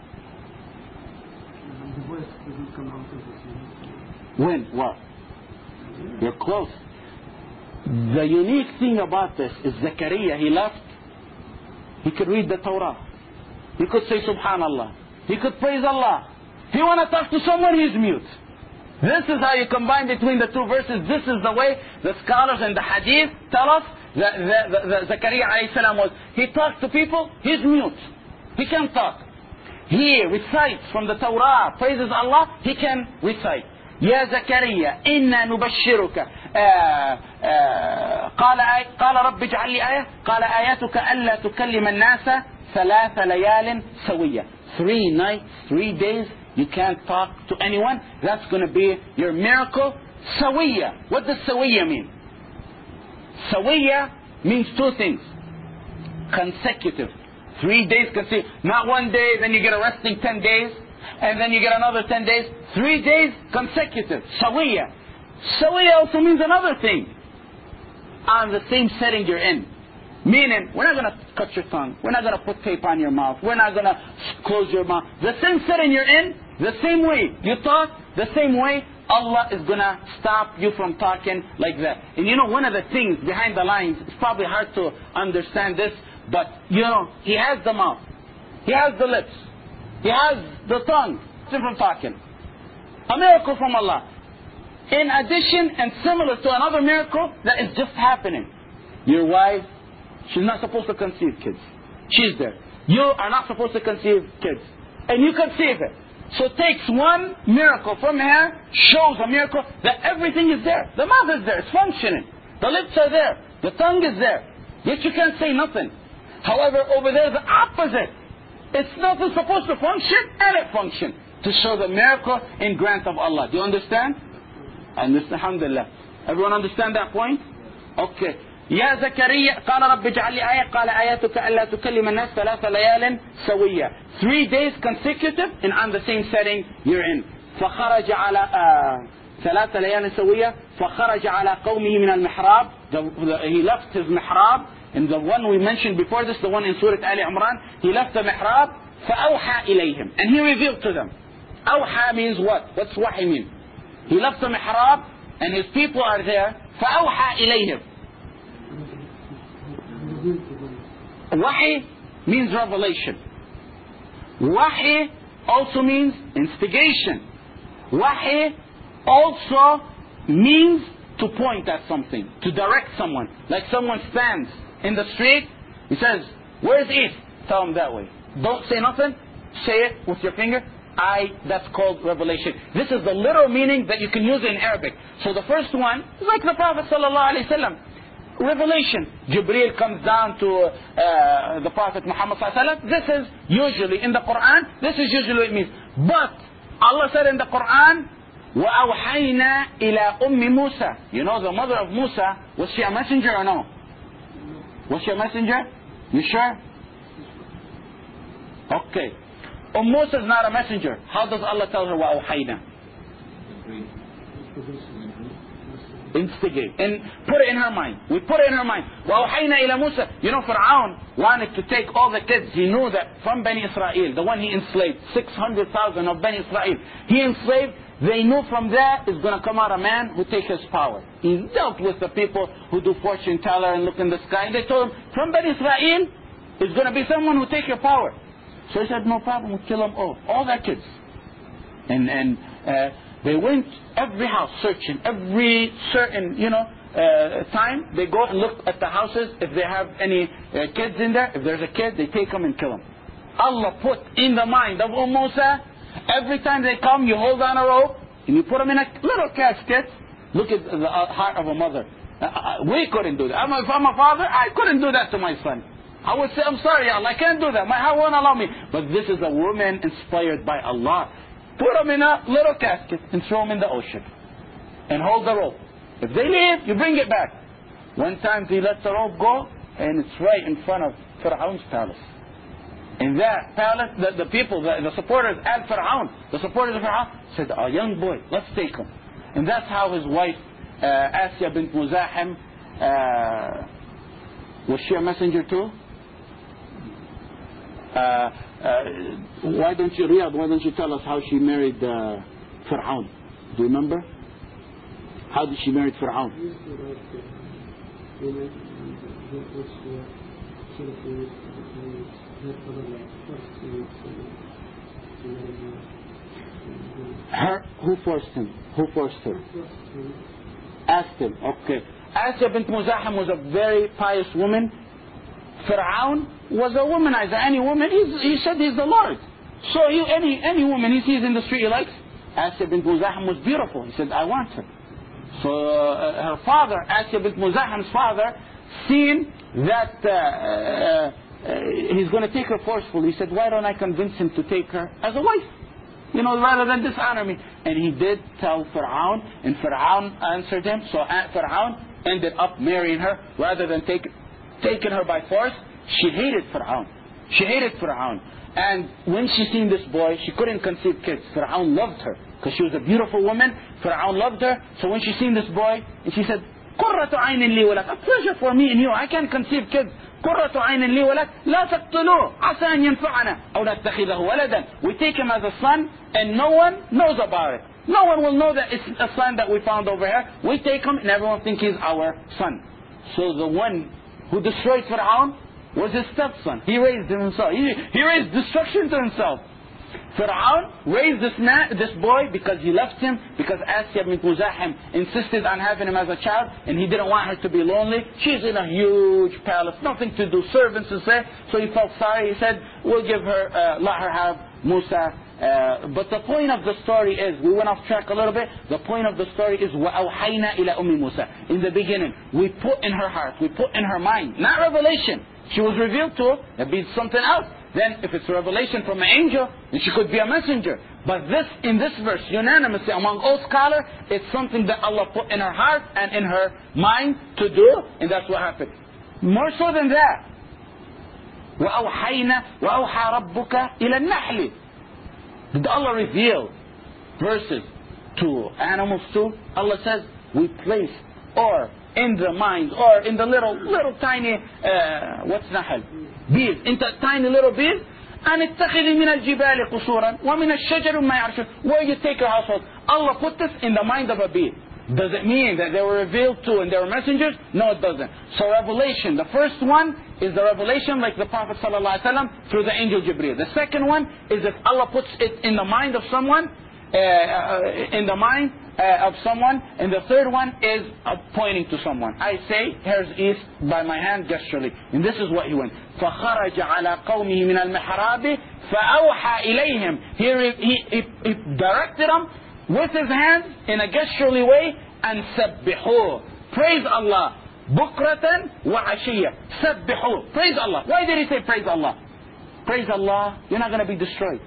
The voice doesn't come out of the sneeze. When? What? You're close. The unique thing about this is Zakaria, he left, he could read the Torah. He could say subhanallah. He could praise Allah. He want to talk to someone, he's mute. This is how you combine between the two verses. This is the way the scholars and the hadith tell us that Zakaria alayhi salam was. He talks to people, he's mute. He can't talk. He recites from the Torah, praises Allah, he can recite. يا زكريا إنا نبشرك قال رب اجعل لي آية قال آياتك ألا تكلم الناس 3 ليال سوية. 3 nights, 3 days you can't talk to anyone. That's going to be your miracle. سوية. What does سوية mean? سوية means 2 things. Consecutive. 3 days consecutive. Not 1 day, then you get a resting 10 days. And then you get another 10 days. 3 days consecutive. Sawiya. Sawiya also means another thing. On the same setting you're in. Meaning, we're not going to cut your tongue. We're not going to put tape on your mouth. We're not going to close your mouth. The same setting you're in, the same way you talk, the same way Allah is going to stop you from talking like that. And you know, one of the things behind the lines, it's probably hard to understand this, but you know, He has the mouth. He has the lips. He has the tongue from talking. A miracle from Allah. In addition and similar to another miracle that is just happening. Your wife, she's not supposed to conceive kids. She's there. You are not supposed to conceive kids. And you conceive it. So it takes one miracle from her, shows a miracle that everything is there. The mouth is there, it's functioning. The lips are there. The tongue is there. Yet you can't say nothing. However, over there the opposite. It's not supposed to function, and it functioned. To show the miracle in grant of Allah. Do you understand? And this, alhamdulillah. Everyone understand that point? Okay. يا زكريا قال رب اجعل لي آية قال آياتك ألا تكلم الناس 3 ليال سوية. 3 days consecutive and on the same setting you're in. فخرج على 3 ليال سوية فخرج على قومه من المحراب. He left his mihrab. And the one we mentioned before this, the one in Surah Ali Imran, he left the mihrab, فَأَوْحَى إِلَيْهِمْ. And he revealed to them. أوحى means what? What's wahi mean? He left the mihrab, and his people are there, فَأَوْحَى إِلَيْهِمْ. Wahi means revelation. Wahi also means instigation. Wahi also means to point at something, to direct someone. Like someone stands in the street, he says, where's east? Tell him that way. Don't say nothing, say it with your finger. That's called revelation. This is the literal meaning that you can use in Arabic. So the first one is like the Prophet ﷺ. Revelation. Jibreel comes down to the Prophet Muhammad ﷺ. This is usually in the Quran, this is usually what it means. But Allah said in the Quran, وَأَوْحَيْنَا إِلَىٰ أُمِّ مُوسَى. You know the mother of Musa, was she a messenger or no? Was she a messenger? You sure? Okay. Musa is not a messenger. How does Allah tell her وَأَوْحَيْنَا? Instigate. And put it in her mind. We put it in her mind. وَأَوْحَيْنَا إِلَى مُوسَى. You know, Fir'aun wanted to take all the kids. He knew that from Bani Israel, the one he enslaved, 600,000 of Bani Israel, he enslaved. They knew from there is going to come out a man who takes his power. He dealt with the people who do fortune teller and look in the sky. And they told him, from Bani Israel is going to be someone who take your power. So he said, no problem, we'll kill them all their kids. And they went every house searching, every certain, time. They go and look at the houses if they have any kids in there. If there's a kid, they take them and kill them. Allah put in the mind of Musa, every time they come, you hold on a rope and you put them in a little casket. Look at the heart of a mother. We couldn't do that. If I'm a father, I couldn't do that to my son. I would say, I'm sorry, Allah, I can't do that. My heart won't allow me. But this is a woman inspired by Allah. Put them in a little casket and throw them in the ocean. And hold the rope. If they leave, you bring it back. One time he let the rope go, and it's right in front of Fir'aun's palace. In that palace, the people, the supporters at Fir'aun, the supporters of Fir'aun said, a young boy, let's take him. And that's how his wife, Asya bint Muzahim, was she a messenger too? Why don't you, Riyadh, why don't you tell us how she married Fir'aun? Do you remember? How did she marry Fir'aun? Who forced him? Who forced her? Asked him. Okay. Asya bint Muzahim was a very pious woman. Fir'aun was a womanizer. Any woman, he said he's the Lord. So any woman he sees in the street he likes. Asya bint Muzahim was beautiful. He said, I want her. So her father, Asya bint Muzahim's father, seen that he's going to take her forcefully. He said, why don't I convince him to take her as a wife? Rather than dishonor me. And he did tell Fir'aun, and Fir'aun answered him. So Fir'aun ended up marrying her rather than taking her by force. She hated Fir'aun. She hated Fir'aun. And when she seen this boy, she couldn't conceive kids. Fir'aun loved her because she was a beautiful woman. Fir'aun loved her. So when she seen this boy, and she said, قُرَّةُ عَيْنٍ لِي وَلَكَ, a pleasure for me and you. I can't conceive kids. قُرَّةُ عَيْنٍ لِي وَلَكَ لَا تَقْتُلُوهُ عَسَىٰ أَن يَنْفَعَنَا أَوْ نَتَّخِذَهُ وَلَدًا. We take him as a son and no one knows about it. No one will know that it's a son that we found over here. We take him and everyone thinks he's our son. So the one who destroyed Fir'aun was his stepson. He raised him himself. He raised destruction to himself. Fir'aun raised this boy because he left him, because Asya bint Muzahim insisted on having him as a child, and he didn't want her to be lonely. She's in a huge palace, nothing to do, servants to say. So he felt sorry. He said, we'll give her, let her have Musa. But the point of the story is, we went off track a little bit. The point of the story is, وَأَوْحَيْنَا إِلَى أُمِّ مُوسَى. In the beginning, we put in her heart, we put in her mind, not revelation. She was revealed to her, that'd be something else. Then if it's a revelation from an angel, then she could be a messenger. But this, in this verse, unanimously among all scholars, it's something that Allah put in her heart and in her mind to do, and that's what happened. More so than that, وَأَوْحَيْنَا وَأَوْحَى رَبُّكَ إِلَى النَّحْلِ. Did Allah reveal verses to animals too? Allah says, we place, or in the mind, or in the little tiny, what's nahl? Bees, into tiny little bees. أَنِ اتَّخِذِ مِنَ الْجِبَالِ قُصُورًا وَمِنَ الشَّجَرِ مَا يَعْرِشُونَ. Where you take your household. Allah put this in the mind of a bee. Does it mean that they were revealed to and they were messengers? No, it doesn't. So revelation, the first one is the revelation like the Prophet ﷺ through the angel Jibreel. The second one is if Allah puts it in the mind of someone, and the third one is pointing to someone. I say, here's east by my hand gesturally. And this is what he went. فَخَرَجَ عَلَى قَوْمِهِ مِنَ الْمِحْرَابِ فَأَوْحَى إِلَيْهِمْ. He directed them with his hands in a gesturally way, and سَبِّحُوهُ. Praise Allah. بُكْرَةً وَعَشِيًّا. سَبِّحُوهُ. Praise Allah. Why did he say praise Allah? Praise Allah, you're not going to be destroyed.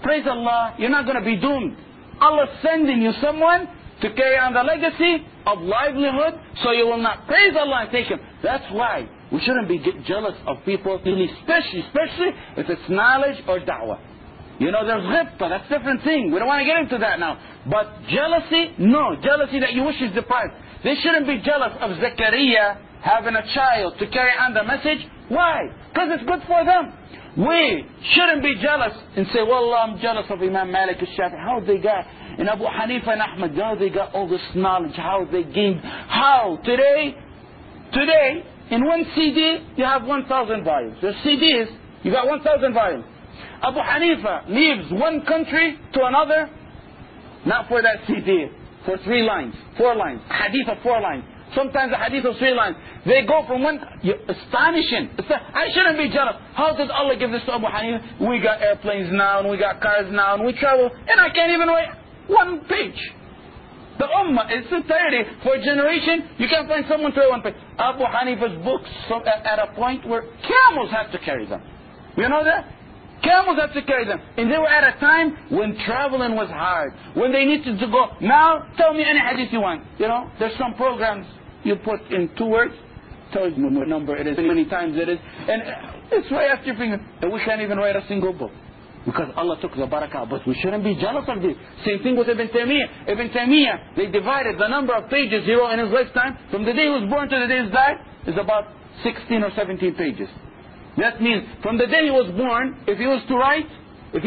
praise Allah, you're not going to be doomed. Allah is sending you someone to carry on the legacy of livelihood, so you will not praise Allah and take Him. That's why we shouldn't be jealous of people, especially if it's knowledge or da'wah. You know, there's ghibta, that's a different thing. We don't want to get into that now. But jealousy, no. Jealousy that you wish is deprived. They shouldn't be jealous of Zakaria having a child to carry on the message. Why? Because it's good for them. We shouldn't be jealous and say, well, I'm jealous of Imam Malik al-Shafi'i. How they got, and Abu Hanifa and Ahmad, how they got all this knowledge, how they gained, how today, in one CD, you have 1,000 volumes. The CDs, you got 1,000 volumes. Abu Hanifa leaves one country to another, not for that CD, for 3 lines, 4 lines, hadith of 4 lines. Sometimes a hadith of 3 lines. They go from one, astonishing. I shouldn't be jealous. How did Allah give this to Abu Hanifa? We got airplanes now, and we got cars now, and we travel, and I can't even write 1 page. The Ummah, its entirety, for a generation, you can't find someone to write 1 page. Abu Hanifa's books, at a point where camels had to carry them. You know that? Camels had to carry them. And they were at a time when traveling was hard. When they needed to go. Now, tell me any hadith you want. You know, there's some programs you put in 2 words. Tells me what number it is, how many times it is. And it's right after your finger. And we can't even write a single book. Because Allah took the barakah. But we shouldn't be jealous of this. Same thing with Ibn Taymiyyah. Ibn Taymiyyah, they divided the number of pages he wrote in his lifetime. From the day he was born to the day he died, is about 16 or 17 pages. That means from the day he was born, if he was to write, and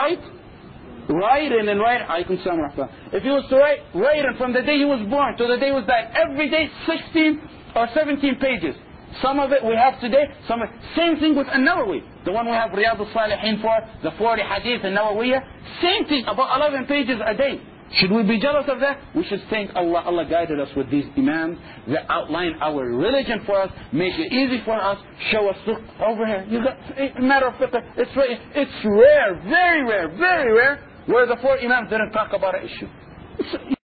then write, if he was to write and from the day he was born to the day he was died, every day 16 or 17 pages. Some of it we have today, some of it. Same thing with An-Nawawi, the one we have Riyadh al-Salihin for, the 40 hadith An-Nawawiyah. Same thing, about 11 pages a day. Should we be jealous of that? We should thank Allah. Allah guided us with these imams that outline our religion for us, make it easy for us, show us, look, over here, you got a matter of fiqh. It's rare, very rare, where the 4 imams didn't talk about an issue.